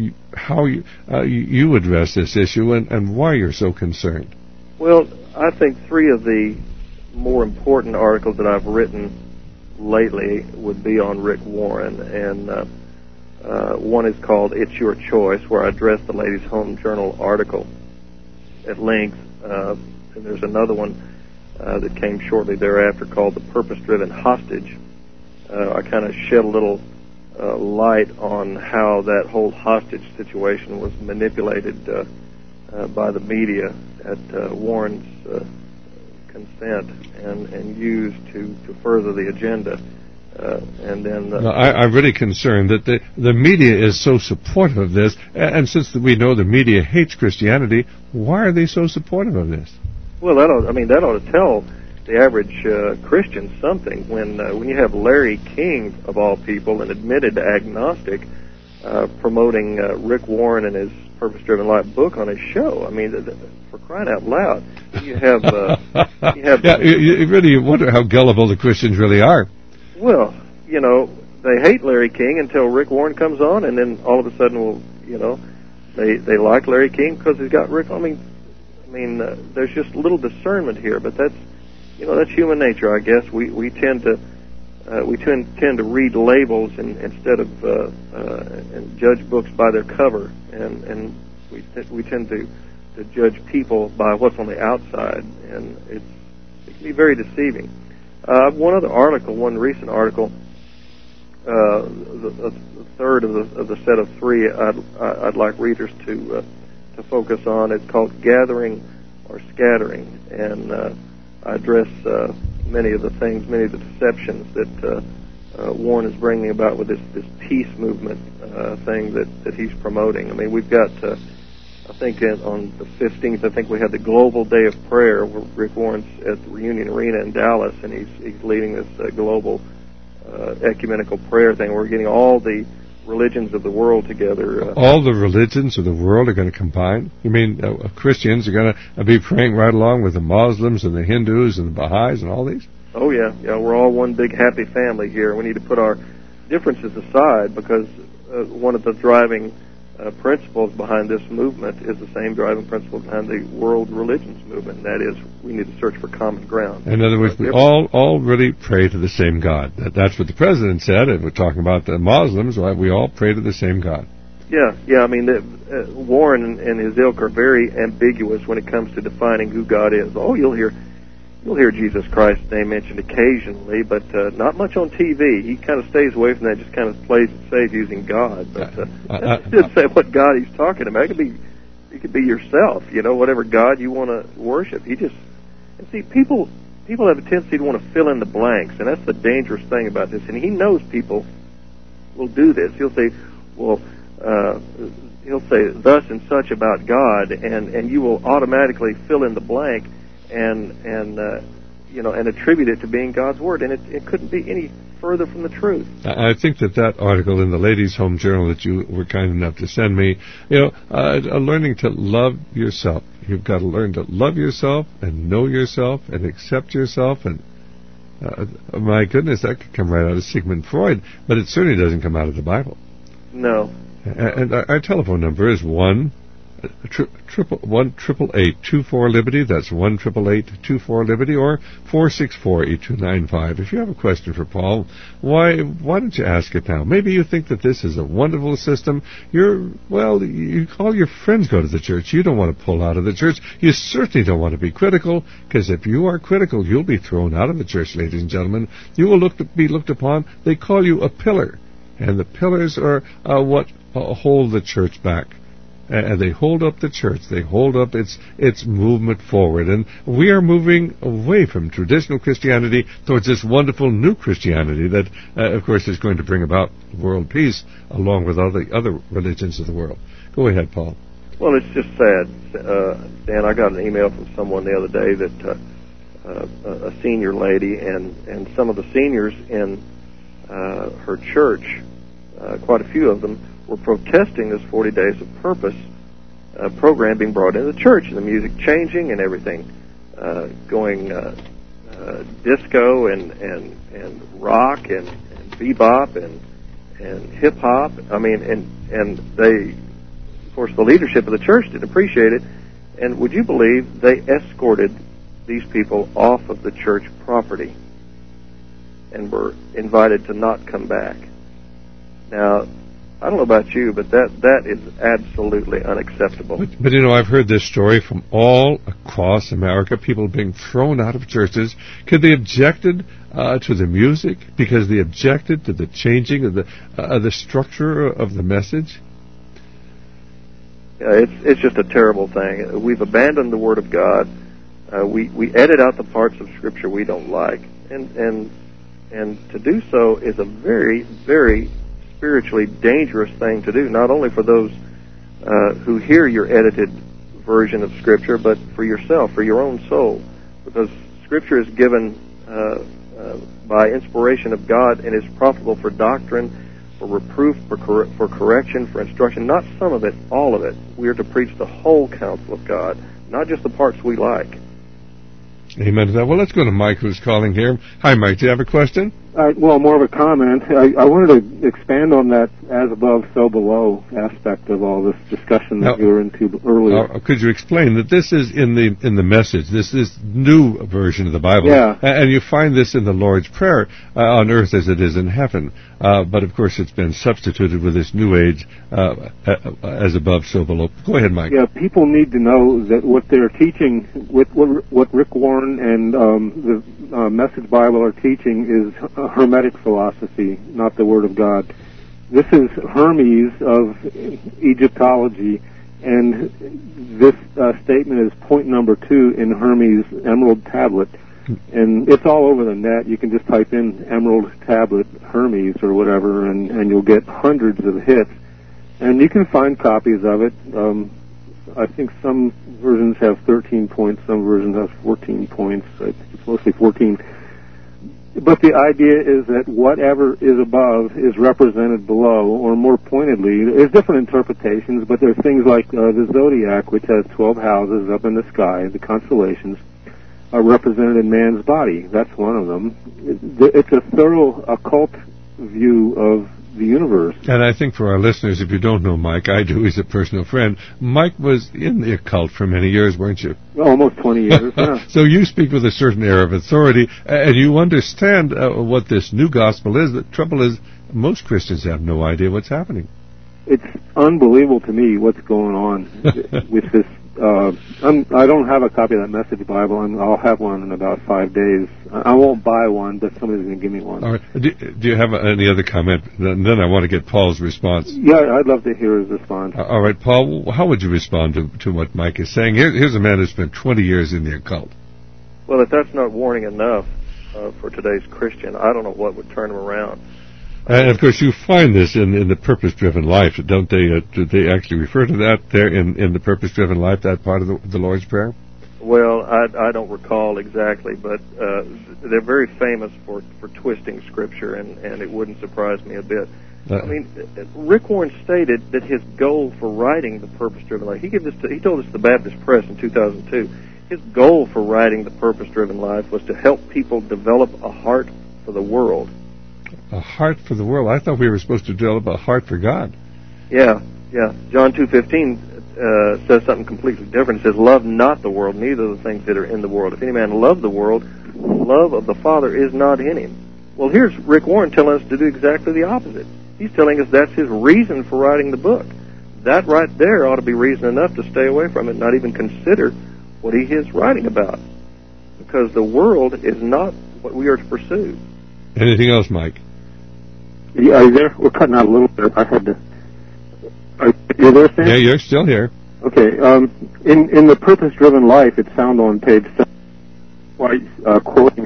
how you, uh, you address this issue and, and why you're so concerned? Well, I think three of the more important articles that I've written lately would be on Rick Warren, and uh, uh, one is called It's Your Choice, where I address the Ladies' Home Journal article at length, uh, and there's another one uh, that came shortly thereafter called The Purpose-Driven Hostage. Uh, I kind of shed a little uh, light on how that whole hostage situation was manipulated uh, uh, by the media at uh, Warren's uh, consent and, and used to, to further the agenda. Uh, and then uh, no, I, I'm really concerned that the, the media is so supportive of this, and, and since we know the media hates Christianity, why are they so supportive of this? Well, that ought, I mean, that ought to tell the average uh, Christian something. When uh, when you have Larry King, of all people, an admitted agnostic, uh, promoting uh, Rick Warren and his Purpose-Driven Life book on his show. I mean, th- th- for crying out loud, you have uh, you have yeah, you, you really wonder how gullible the Christians really are. Well, you know, they hate Larry King until Rick Warren comes on, and then all of a sudden, well, you know, they they like Larry King because he's got Rick. I mean, I mean, uh, there's just little discernment here, but that's, you know, that's human nature, I guess. We we tend to uh, we tend tend to read labels and, instead of uh, uh, and judge books by their cover, and and we t- we tend to to judge people by what's on the outside, and it's can be very deceiving. Uh, one other article, one recent article, uh, the, the third of the, of the set of three, I'd, I'd like readers to uh, to focus on. It's called Gathering or Scattering, and uh, I address uh, many of the things, many of the deceptions that uh, uh, Warren is bringing about with this, this peace movement uh, thing that, that he's promoting. I mean, we've got, uh, I think in, on the fifteenth, I think we had the Global Day of Prayer, where Rick Warren's at the Reunion Arena in Dallas, and he's, he's leading this uh, global uh, ecumenical prayer thing. We're getting all the religions of the world together. Uh, all the religions of the world are going to combine? You mean uh, Christians are going to be praying right along with the Muslims and the Hindus and the Baha'is and all these? Oh, yeah. Yeah, we're all one big happy family here. We need to put our differences aside, because uh, one of the driving uh, principles behind this movement is the same driving principle behind the world religions movement, and that is we need to search for common ground. In other words, we all, all really pray to the same God. That, that's what the president said, and we're talking about the Muslims, right? We all pray to the same God. Yeah, yeah. I mean, the, uh, Warren and, and his ilk are very ambiguous when it comes to defining who God is. Oh, you'll hear... You'll hear Jesus Christ's name mentioned occasionally, but uh, not much on T V. He kind of stays away from that, just kind of plays it safe using God. But uh, uh, uh, just say what God he's talking about. It could be, it could be yourself, you know, whatever God you want to worship. He just, and see, people people have a tendency to want to fill in the blanks, and that's the dangerous thing about this. And he knows people will do this. He'll say, well, uh, he'll say thus and such about God, and and you will automatically fill in the blank. and and uh, you know and attribute it to being God's word, and it, it couldn't be any further from the truth. I think that that article in the Ladies' Home Journal that you were kind enough to send me, you know, uh, learning to love yourself. You've got to learn to love yourself and know yourself and accept yourself, and uh, my goodness, that could come right out of Sigmund Freud, but it certainly doesn't come out of the Bible. No. And our telephone number is one. Tri- triple one triple eight two four Liberty. That's one triple eight two four Liberty, or four six four eight two nine five. If you have a question for Paul, why why don't you ask it now? Maybe you think that this is a wonderful system. You're well. You all your friends go to the church. You don't want to pull out of the church. You certainly don't want to be critical, because if you are critical, you'll be thrown out of the church, ladies and gentlemen. You will look to be looked upon. They call you a pillar, and the pillars are uh, what uh, hold the church back. And they hold up the church. They hold up its its movement forward. And we are moving away from traditional Christianity towards this wonderful new Christianity that, uh, of course, is going to bring about world peace along with all the other religions of the world. Go ahead, Paul. Well, it's just sad. Uh, Dan, I got an email from someone the other day that uh, uh, a senior lady and, and some of the seniors in uh, her church, uh, quite a few of them, were protesting this forty Days of Purpose uh, program being brought into the church, and the music changing and everything, uh, going uh, uh, disco and, and, and rock and, and bebop and and hip hop. I mean, and and they, of course, the leadership of the church didn't appreciate it. And would you believe they escorted these people off of the church property and were invited to not come back? Now, I don't know about you, but that, that is absolutely unacceptable. But, but, you know, I've heard this story from all across America, people being thrown out of churches because they objected uh, to the music, because they objected to the changing of the uh, the structure of the message. Yeah, it's it's just a terrible thing. We've abandoned the Word of God. Uh, we, we edit out the parts of Scripture we don't like. And, and, and to do so is a very, very spiritually dangerous thing to do, not only for those uh, who hear your edited version of Scripture, but for yourself, for your own soul, because Scripture is given uh, uh, by inspiration of God and is profitable for doctrine, for reproof, for, cor- for correction, for instruction, not some of it, all of it. We are to preach the whole counsel of God, not just the parts we like. Amen to that. Well, let's go to Mike, who's calling here. Hi, Mike. Do you have a question? I, well, more of a comment. I, I wanted to expand on that as above, so below aspect of all this discussion that Now, you were into earlier. Uh, could you explain that this is in the in the message? This is new version of the Bible, Yeah. and you find this in the Lord's Prayer uh, on earth as it is in heaven. Uh, but of course, it's been substituted with this New Age uh, uh, as above, so below. Go ahead, Mike. Yeah, people need to know that what they're teaching, what what, what Rick Warren and um, the uh, Message Bible are teaching is a Hermetic philosophy, not the Word of God. This is Hermes of Egyptology, and this uh, statement is point number two in Hermes' Emerald Tablet. And it's all over the net. You can just type in Emerald Tablet Hermes or whatever, and, and you'll get hundreds of hits. And you can find copies of it. Um, I think some versions have thirteen points, some versions have fourteen points. I think it's mostly fourteen. But the idea is that whatever is above is represented below, or more pointedly, there's different interpretations, but there are things like uh, the zodiac, which has twelve houses up in the sky, the constellations, are represented in man's body. That's one of them. It's a thorough occult view of the universe. And I think for our listeners, if you don't know Mike, I do. He's a personal friend. Mike was in the occult for many years, weren't you? Almost twenty years, yeah. So you speak with a certain air of authority, and you understand uh, what this new gospel is. The trouble is, most Christians have no idea what's happening. It's unbelievable to me what's going on with this. Uh, I'm, I don't have a copy of that Message Bible, and I'll have one in about five days. I won't buy one, but somebody's going to give me one. All right. Do, do you have any other comment? Then I want to get Paul's response. Yeah, I'd love to hear his response. Uh, all right, Paul, how would you respond to, to what Mike is saying? Here, here's a man who spent twenty years in the occult. Well, if that's not warning enough uh, for today's Christian, I don't know what would turn him around. And, of course, you find this in, in the Purpose-Driven Life. Don't they uh, do they actually refer to that there in, in the Purpose-Driven Life, that part of the, the Lord's Prayer? Well, I, I don't recall exactly, but uh, they're very famous for, for twisting Scripture, and, and it wouldn't surprise me a bit. Uh, I mean, Rick Warren stated that his goal for writing the Purpose-Driven Life, he, gave this to, he told us to the Baptist Press in two thousand two, his goal for writing the Purpose-Driven Life was to help people develop a heart for the world. A heart for the world. I thought we were supposed to develop a heart for God. Yeah, yeah. John two fifteen uh, says something completely different. It says, "Love not the world, neither the things that are in the world. If any man love the world, the love of the Father is not in him." Well, here's Rick Warren telling us to do exactly the opposite. He's telling us that's his reason for writing the book. That right there ought to be reason enough to stay away from it, not even consider what he is writing about. Because the world is not what we are to pursue. Anything else, Mike? Yeah, are you there? We're cutting out a little bit. I had to. Are you there, Sam? Yeah, you're still here. Okay. Um, in in the Purpose-Driven Life, it's found on page seven. Why uh, quoting?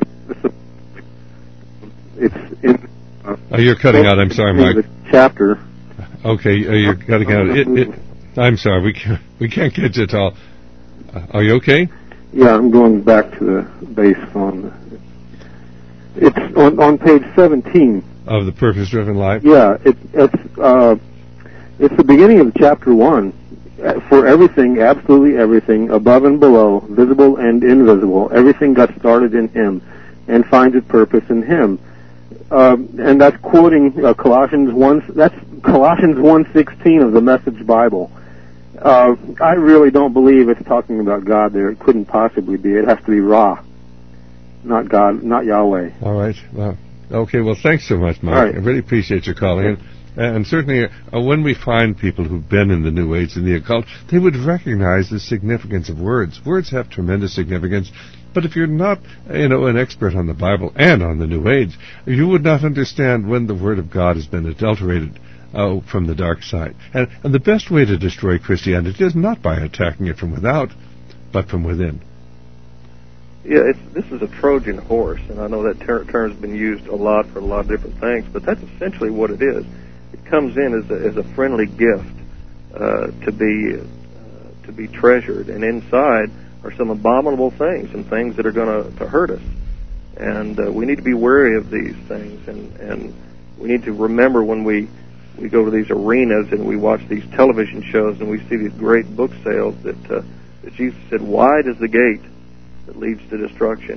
It's in. Uh, oh, you're cutting out. I'm sorry, Mike. The chapter. Okay, uh, you're cutting out. It, it, I'm sorry. We can't. We can't get you at all. Uh, are you okay? Yeah, I'm going back to the base on. It's on on page seventeen. Of the Purpose-Driven Life? Yeah, it, it's uh, it's the beginning of chapter one. For everything, absolutely everything, above and below, visible and invisible, everything got started in Him and finds its purpose in Him. Um, and that's quoting uh, Colossians one. That's Colossians one sixteen of the Message Bible. Uh, I really don't believe it's talking about God there. It couldn't possibly be. It has to be Ra, not God, not Yahweh. All right. Well. Okay, well, thanks so much, Mike. Right. I really appreciate your calling in. And certainly, uh, when we find people who've been in the New Age and the occult, they would recognize the significance of words. Words have tremendous significance. But if you're not, you know, an expert on the Bible and on the New Age, you would not understand when the Word of God has been adulterated uh, from the dark side. And, and the best way to destroy Christianity is not by attacking it from without, but from within. Yeah, it's, this is a Trojan horse, and I know that ter- term's been used a lot for a lot of different things, but that's essentially what it is. It comes in as a, as a friendly gift uh, to be uh, to be treasured, and inside are some abominable things and things that are going to hurt us. And uh, we need to be wary of these things, and, and we need to remember when we, we go to these arenas and we watch these television shows and we see these great book sales that, uh, that Jesus said, "Wide is the gate that leads to destruction,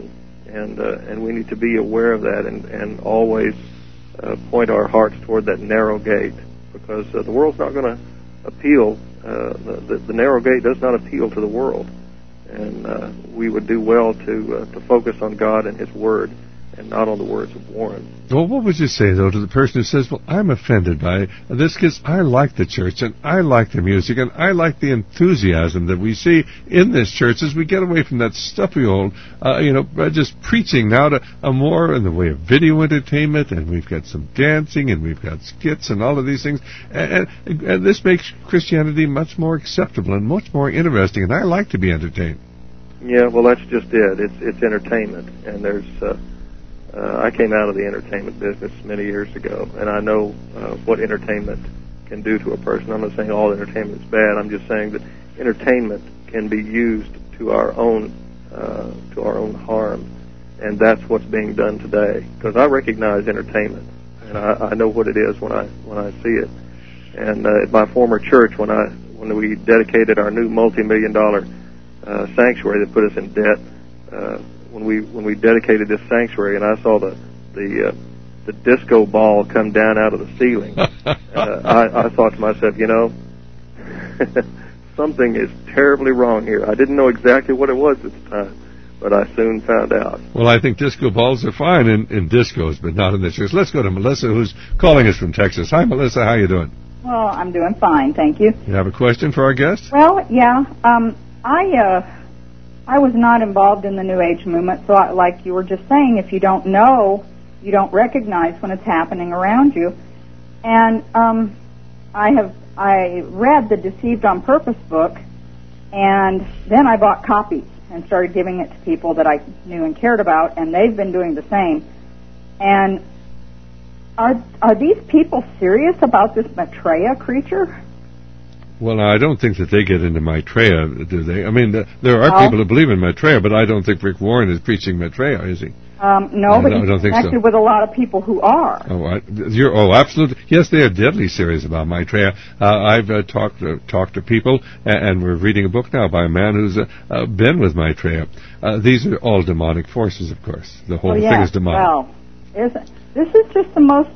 and uh, and we need to be aware of that, and and always uh, point our hearts toward that narrow gate, because uh, the world's not going to appeal. Uh, the, the, the narrow gate does not appeal to the world, and uh, we would do well to uh, to focus on God and His Word, and not on the words of Warren. Well, what would you say, though, to the person who says, well, I'm offended by this because I like the church, and I like the music, and I like the enthusiasm that we see in this church as we get away from that stuffy old, uh, you know, uh, just preaching now to a more in the way of video entertainment, and we've got some dancing, and we've got skits, and all of these things, and, and, and this makes Christianity much more acceptable and much more interesting, and I like to be entertained. Yeah, well, that's just it. It's, it's entertainment, and there's... Uh, Uh, I came out of the entertainment business many years ago, and I know uh, what entertainment can do to a person. I'm not saying all entertainment is bad. I'm just saying that entertainment can be used to our own uh, to our own harm, and that's what's being done today. Because I recognize entertainment, and I, I know what it is when I when I see it. And uh, at my former church, when I when we dedicated our new multi-million dollar uh, sanctuary that put us in debt. Uh, When we when we dedicated this sanctuary, and I saw the the uh, the disco ball come down out of the ceiling, uh, I, I thought to myself, you know, something is terribly wrong here. I didn't know exactly what it was at the time, but I soon found out. Well, I think disco balls are fine in, in discos, but not in the church. Let's go to Melissa, who's calling us from Texas. Hi, Melissa. How you doing? Well, I'm doing fine, thank you. You have a question for our guest? Well, yeah. Um, I uh, I was not involved in the New Age movement, so I, like you were just saying, if you don't know, you don't recognize when it's happening around you. And um, I have I read the Deceived on Purpose book, and then I bought copies and started giving it to people that I knew and cared about, and they've been doing the same. And are are these people serious about this Maitreya creature? Well, I don't think that they get into Maitreya, do they? I mean, the, there are no. people who believe in Maitreya, but I don't think Rick Warren is preaching Maitreya, is he? Um, no, I but don't, he's I don't think connected so. with a lot of people who are. Oh, I, you're, oh, absolutely. Yes, they are deadly serious about Maitreya. Uh, I've uh, talked uh, talked to people, and, and we're reading a book now by a man who's uh, uh, been with Maitreya. Uh, these are all demonic forces, of course. The whole oh, yeah. thing is demonic. Well, isn't, this is just the most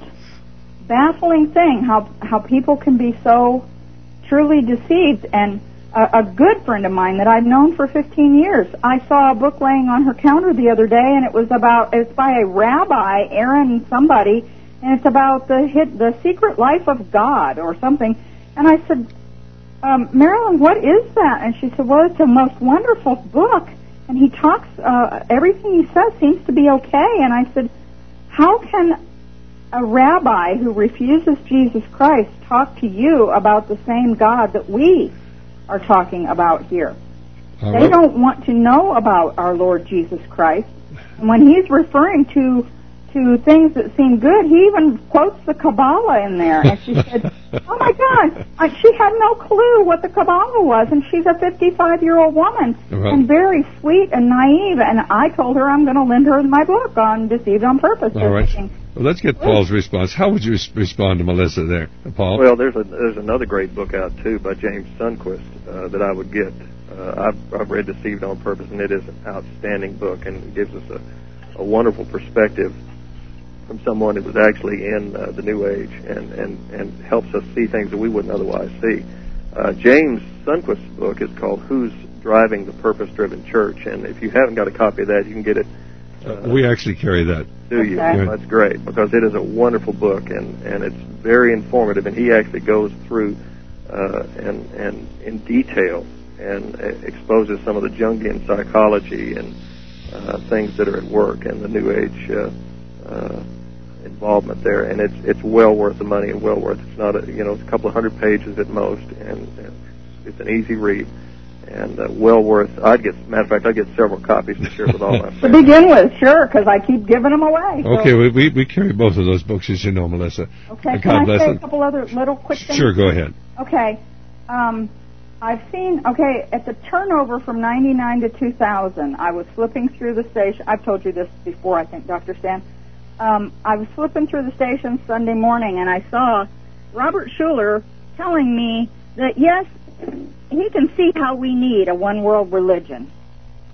baffling thing, how how people can be so truly deceived. And a, a good friend of mine that I've known for fifteen years, I saw a book laying on her counter the other day, and it was about, it's by a rabbi, Aaron somebody, and it's about the hit, the secret life of God or something. And I said, um, Marilyn, what is that? And she said, well, it's a most wonderful book, and he talks, uh, everything he says seems to be okay. And I said, how can a rabbi who refuses Jesus Christ talk to you about the same God that we are talking about here? Uh, they don't want to know about our Lord Jesus Christ. And when he's referring to to things that seem good, he even quotes the Kabbalah in there. And she said, oh my God, uh, she had no clue what the Kabbalah was, and she's a fifty-five-year-old woman, well, and very sweet and naive. And I told her I'm going to lend her my book on Deceived on Purpose. All right. Well, let's get Paul's response. How would you respond to Melissa there, Paul? Well, there's a, there's another great book out, too, by James Sundquist uh, that I would get. Uh, I've, I've read Deceived on Purpose, and it is an outstanding book, and it gives us a, a wonderful perspective from someone who was actually in uh, the New Age, and, and, and helps us see things that we wouldn't otherwise see. Uh, James Sundquist's book is called Who's Driving the Purpose-Driven Church, and if you haven't got a copy of that, you can get it. Uh, we actually carry that. Do you? Okay. That's great, because it is a wonderful book, and, and it's very informative, and he actually goes through uh, and, and in detail and uh, exposes some of the Jungian psychology and uh, things that are at work in the New Age uh, uh, involvement there, and it's it's well worth the money and well worth. It's not a, you know, it's a couple of hundred pages at most, and, and it's an easy read. And uh, well worth. I'd get. Matter of fact, I'd get several copies to share with all my friends. To begin with, sure, because I keep giving them away. So. Okay, we, we we carry both of those books, as you know, Melissa. Okay, God can I bless say them. a couple other little quick things? Sure, go ahead. Okay, um, I've seen. Okay, at the turnover from ninety-nine to two thousand, I was flipping through the station. I've told you this before, I think, Doctor Stan. Um, I was flipping through the station Sunday morning, and I saw Robert Schuller telling me that yes, he can see how we need a one-world religion.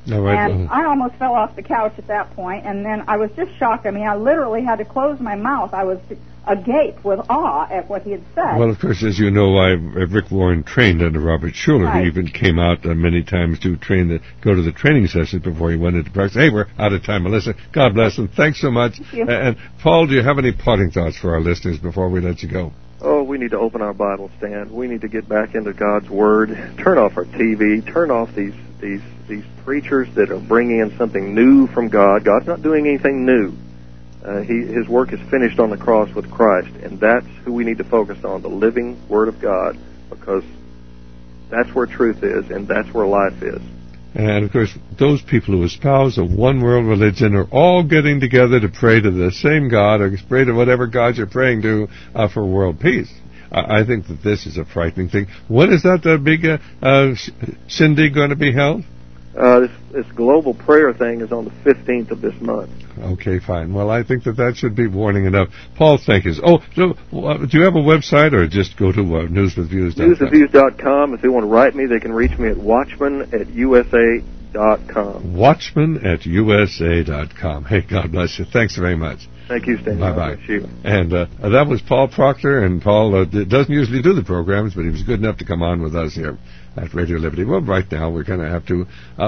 No, right. And I almost fell off the couch at that point, and then I was just shocked. I mean, I literally had to close my mouth. I was agape with awe at what he had said. Well, of course, as you know, I, Rick Warren trained under Robert Schuller. Right. He even came out uh, many times to train the, go to the training sessions before he went into practice. Hey, we're out of time, Melissa. God bless him. Thanks so much. Thank you. And, and Paul, do you have any parting thoughts for our listeners before we let you go? Oh, we need to open our Bible stand. We need to get back into God's Word. Turn off our T V. Turn off these these these preachers that are bringing in something new from God. God's not doing anything new. Uh, he, his work is finished on the cross with Christ, and that's who we need to focus on, the living Word of God, because that's where truth is, and that's where life is. And, of course, those people who espouse a one-world religion are all getting together to pray to the same God, or pray to whatever God you're praying to uh, for world peace. I, I think that this is a frightening thing. When is that uh, big uh, uh, shindig going to be held? Uh, this, this global prayer thing is on the fifteenth of this month. Okay, fine. Well, I think that that should be warning enough. Paul, thank you. Oh, so, uh, do you have a website, or just go to uh, news with views dot com? news with views dot com. If they want to write me, they can reach me at watchman at u s a dot com. watchman at u s a dot com. Hey, God bless you. Thanks very much. Thank you, Stan. Bye-bye. And uh, that was Paul Proctor, and Paul uh, doesn't usually do the programs, but he was good enough to come on with us here at Radio Liberty. Well, right now we're going to have to... Uh,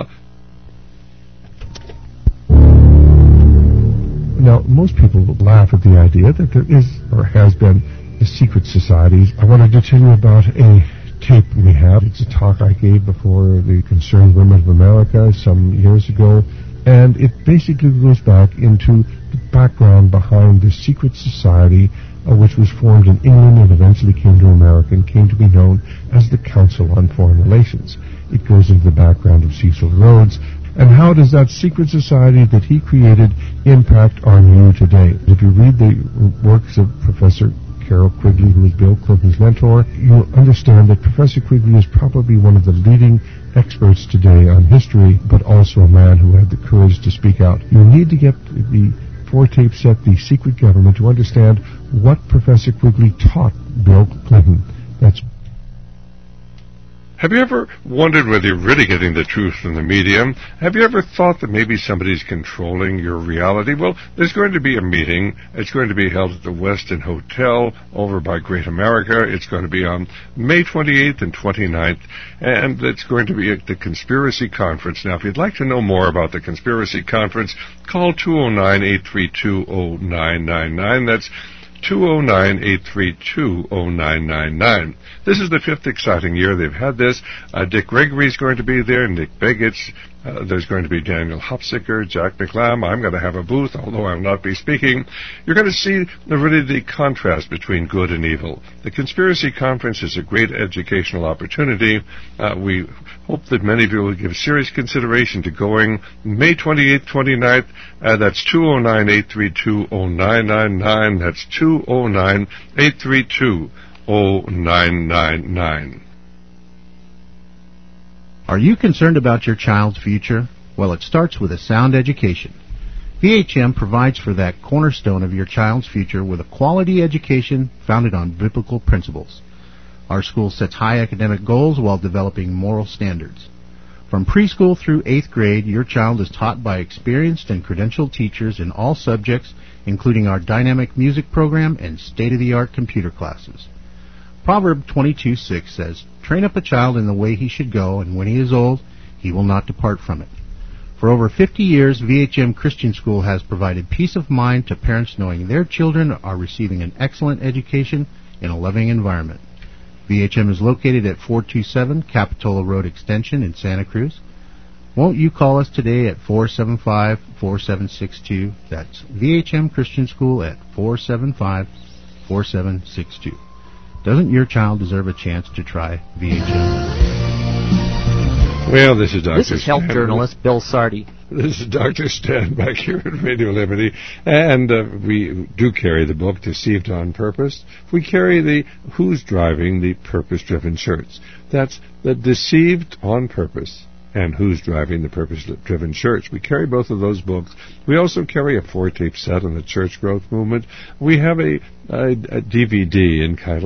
Now, most people laugh at the idea that there is or has been a secret society. I wanted to tell you about a tape we have. It's a talk I gave before the Concerned Women of America some years ago, and it basically goes back into the background behind the secret society uh, which was formed in England and eventually came to America and came to be known as the Council on Foreign Relations. It goes into the background of Cecil Rhodes. And how does that secret society that he created impact on you today? If you read the works of Professor Carroll Quigley, who was Bill Clinton's mentor, you'll understand that Professor Quigley is probably one of the leading experts today on history, but also a man who had the courage to speak out. You need to get the four-tape set, The Secret Government, to understand what Professor Quigley taught Bill Clinton. That's Have you ever wondered whether you're really getting the truth from the media? Have you ever thought that maybe somebody's controlling your reality? Well, there's going to be a meeting. It's going to be held at the Westin Hotel over by Great America. It's going to be on May twenty-eighth and twenty-ninth, and it's going to be at the Conspiracy Conference. Now, if you'd like to know more about the Conspiracy Conference, call two oh nine, eight three two, oh nine nine nine. That's two oh nine, eight three two, oh nine nine nine. This is the fifth exciting year they've had this. Uh, Dick Gregory's going to be there, Nick Begich. Uh, there's going to be Daniel Hopsicker, Jack McLam. I'm going to have a booth, although I will not be speaking. You're going to see the, really the contrast between good and evil. The Conspiracy Conference is a great educational opportunity. Uh, we hope that many of you will give serious consideration to going May twenty-eighth, twenty-ninth. Uh, that's two oh nine, eight three two, oh nine nine nine. That's two oh nine, eight three two, oh nine nine nine. Are you concerned about your child's future? Well, it starts with a sound education. V H M provides for that cornerstone of your child's future with a quality education founded on biblical principles. Our school sets high academic goals while developing moral standards. From preschool through eighth grade, your child is taught by experienced and credentialed teachers in all subjects, including our dynamic music program and state-of-the-art computer classes. Proverb twenty-two six says, "Train up a child in the way he should go, and when he is old, he will not depart from it." For over fifty years, V H M Christian School has provided peace of mind to parents knowing their children are receiving an excellent education in a loving environment. V H M is located at four two seven Capitola Road Extension in Santa Cruz. Won't you call us today at four seven five, four seven six two? That's V H M Christian School at four seven five, four seven six two. Doesn't your child deserve a chance to try V H M? Well, this is Doctor This is health Stan. journalist Bill Sardi. This is Doctor Stan back here at Radio Liberty, and uh, we do carry the book Deceived on Purpose. We carry the Who's Driving the Purpose-Driven Church. That's the Deceived on Purpose and Who's Driving the Purpose-Driven Church. We carry both of those books. We also carry a four-tape set on the church growth movement. We have a, a, a D V D entitled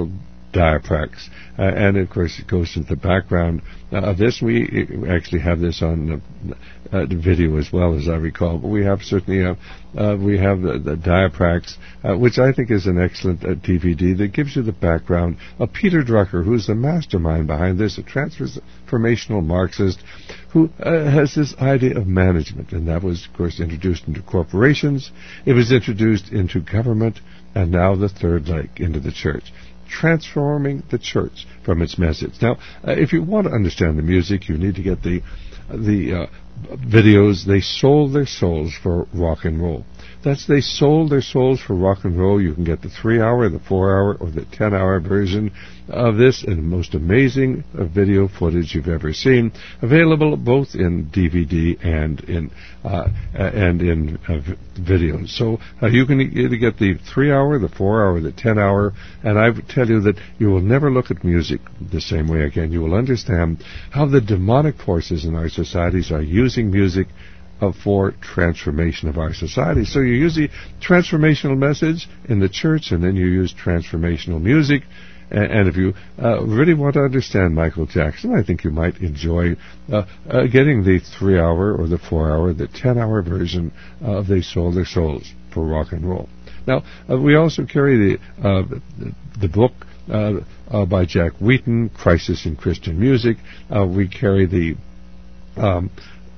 diaphragms. Uh, and, of course, it goes into the background uh, of this. We actually have this on the, uh, the video as well, as I recall. But we have certainly uh, uh, we have the, the diaphragms, uh, which I think is an excellent uh, D V D that gives you the background of Peter Drucker, who's the mastermind behind this, a transformational Marxist who uh, has this idea of management. And that was, of course, introduced into corporations. It was introduced into government, and now the third leg into the church, transforming the church from its message. Now, uh, if you want to understand the music, you need to get the the uh, videos. They sold their souls for rock and roll. That's they sold their souls for rock and roll. You can get the three-hour, the four-hour, or the ten-hour version of this, and the most amazing uh, video footage you've ever seen, available both in D V D and in uh, and in uh, v- videos. So uh, you can either get the three-hour, the four-hour, the ten-hour, and I would tell you that you will never look at music the same way again. You will understand how the demonic forces in our societies are using music Uh, for transformation of our society. So you use the transformational message in the church, and then you use transformational music. And, and if you uh, really want to understand Michael Jackson, I think you might enjoy uh, uh, getting the three-hour or the four-hour, the ten-hour version of They Sold Their Souls for Rock and Roll. Now, uh, we also carry the uh, the, the book uh, uh, by Jack Wheaton, Crisis in Christian Music. Uh, we carry the Um,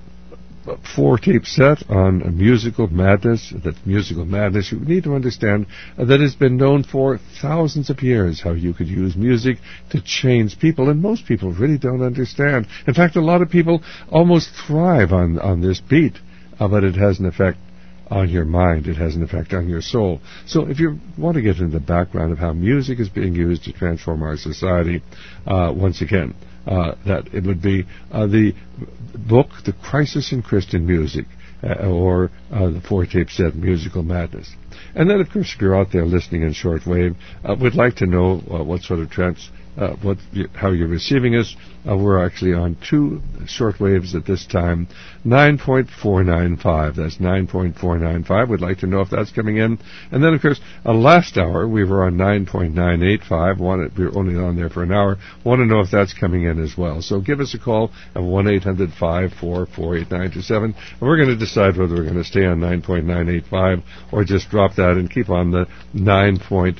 four-tape set on musical madness. That musical madness, you need to understand uh, that it's been known for thousands of years how you could use music to change people, and most people really don't understand. In fact, a lot of people almost thrive on, on this beat, uh, but it has an effect on your mind. It has an effect on your soul. So if you want to get into the background of how music is being used to transform our society, uh, once again, Uh, that it would be uh, the book, The Crisis in Christian Music, uh, or uh, the four-tape set, Musical Madness. And then, of course, if you're out there listening in shortwave, uh, we'd like to know uh, what sort of trans, uh, what, you, how you're receiving us. Uh, we're actually on two shortwaves at this time, nine point four nine five. That's nine point four nine five. We'd like to know if that's coming in. And then, of course, uh, last hour we were on nine point nine eight five. Wanted, we were only on there for an hour. Want to know if that's coming in as well. So give us a call at one eight hundred five four four eight nine two seven. And we're going to decide whether we're going to stay on nine point nine eight five or just drop that and keep on the nine point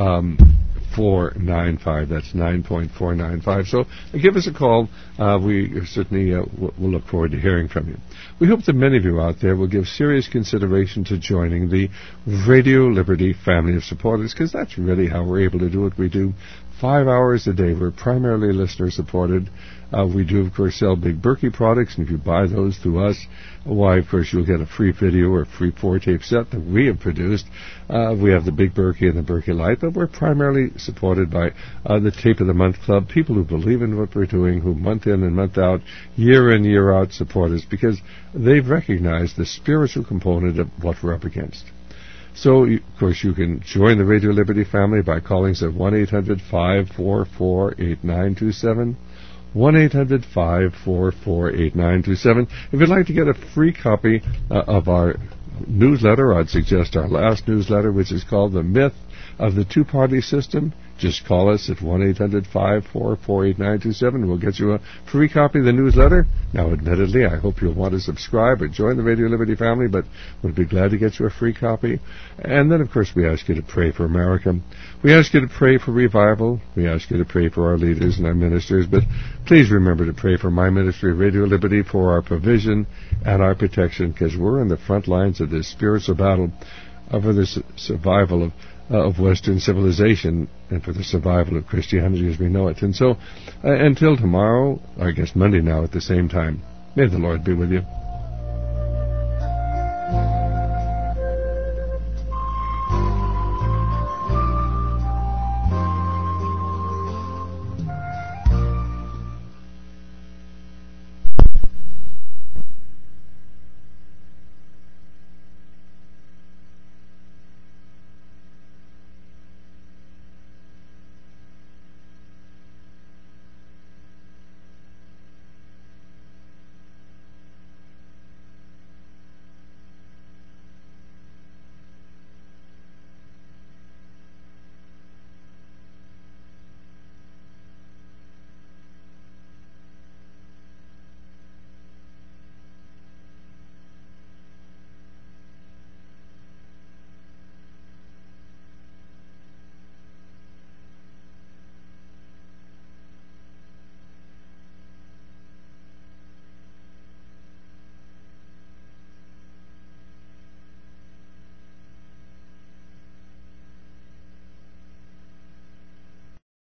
four nine five. That's nine point four nine five. So uh, give us a call. Uh, we certainly uh, w- will look forward to hearing from you. We hope that many of you out there will give serious consideration to joining the Radio Liberty family of supporters, because that's really how we're able to do what we do. Five hours a day. We're primarily listener-supported. Uh, we do, of course, sell Big Berkey products, and if you buy those through us, why, of course, you'll get a free video or a free four-tape set that we have produced. Uh, we have the Big Berkey and the Berkey Light, but we're primarily supported by uh, the Tape of the Month Club, people who believe in what we're doing, who month in and month out, year in, year out support us, because they've recognized the spiritual component of what we're up against. So, of course, you can join the Radio Liberty family by calling us at one eight hundred five four four eight nine two seven, one eight hundred five four four eight nine two seven. If you'd like to get a free copy uh, of our newsletter, I'd suggest our last newsletter, which is called The Myth of the Two-Party System. Just call us at one eight hundred five four four eight nine two seven. We'll get you a free copy of the newsletter. Now, admittedly, I hope you'll want to subscribe or join the Radio Liberty family, but we'd be glad to get you a free copy. And then, of course, we ask you to pray for America. We ask you to pray for revival. We ask you to pray for our leaders and our ministers. But please remember to pray for my ministry, Radio Liberty, for our provision and our protection, because we're in the front lines of this spiritual battle uh, for the su- survival of Uh, of Western civilization and for the survival of Christianity as we know it. And so, uh, until tomorrow, I guess Monday now at the same time, may the Lord be with you.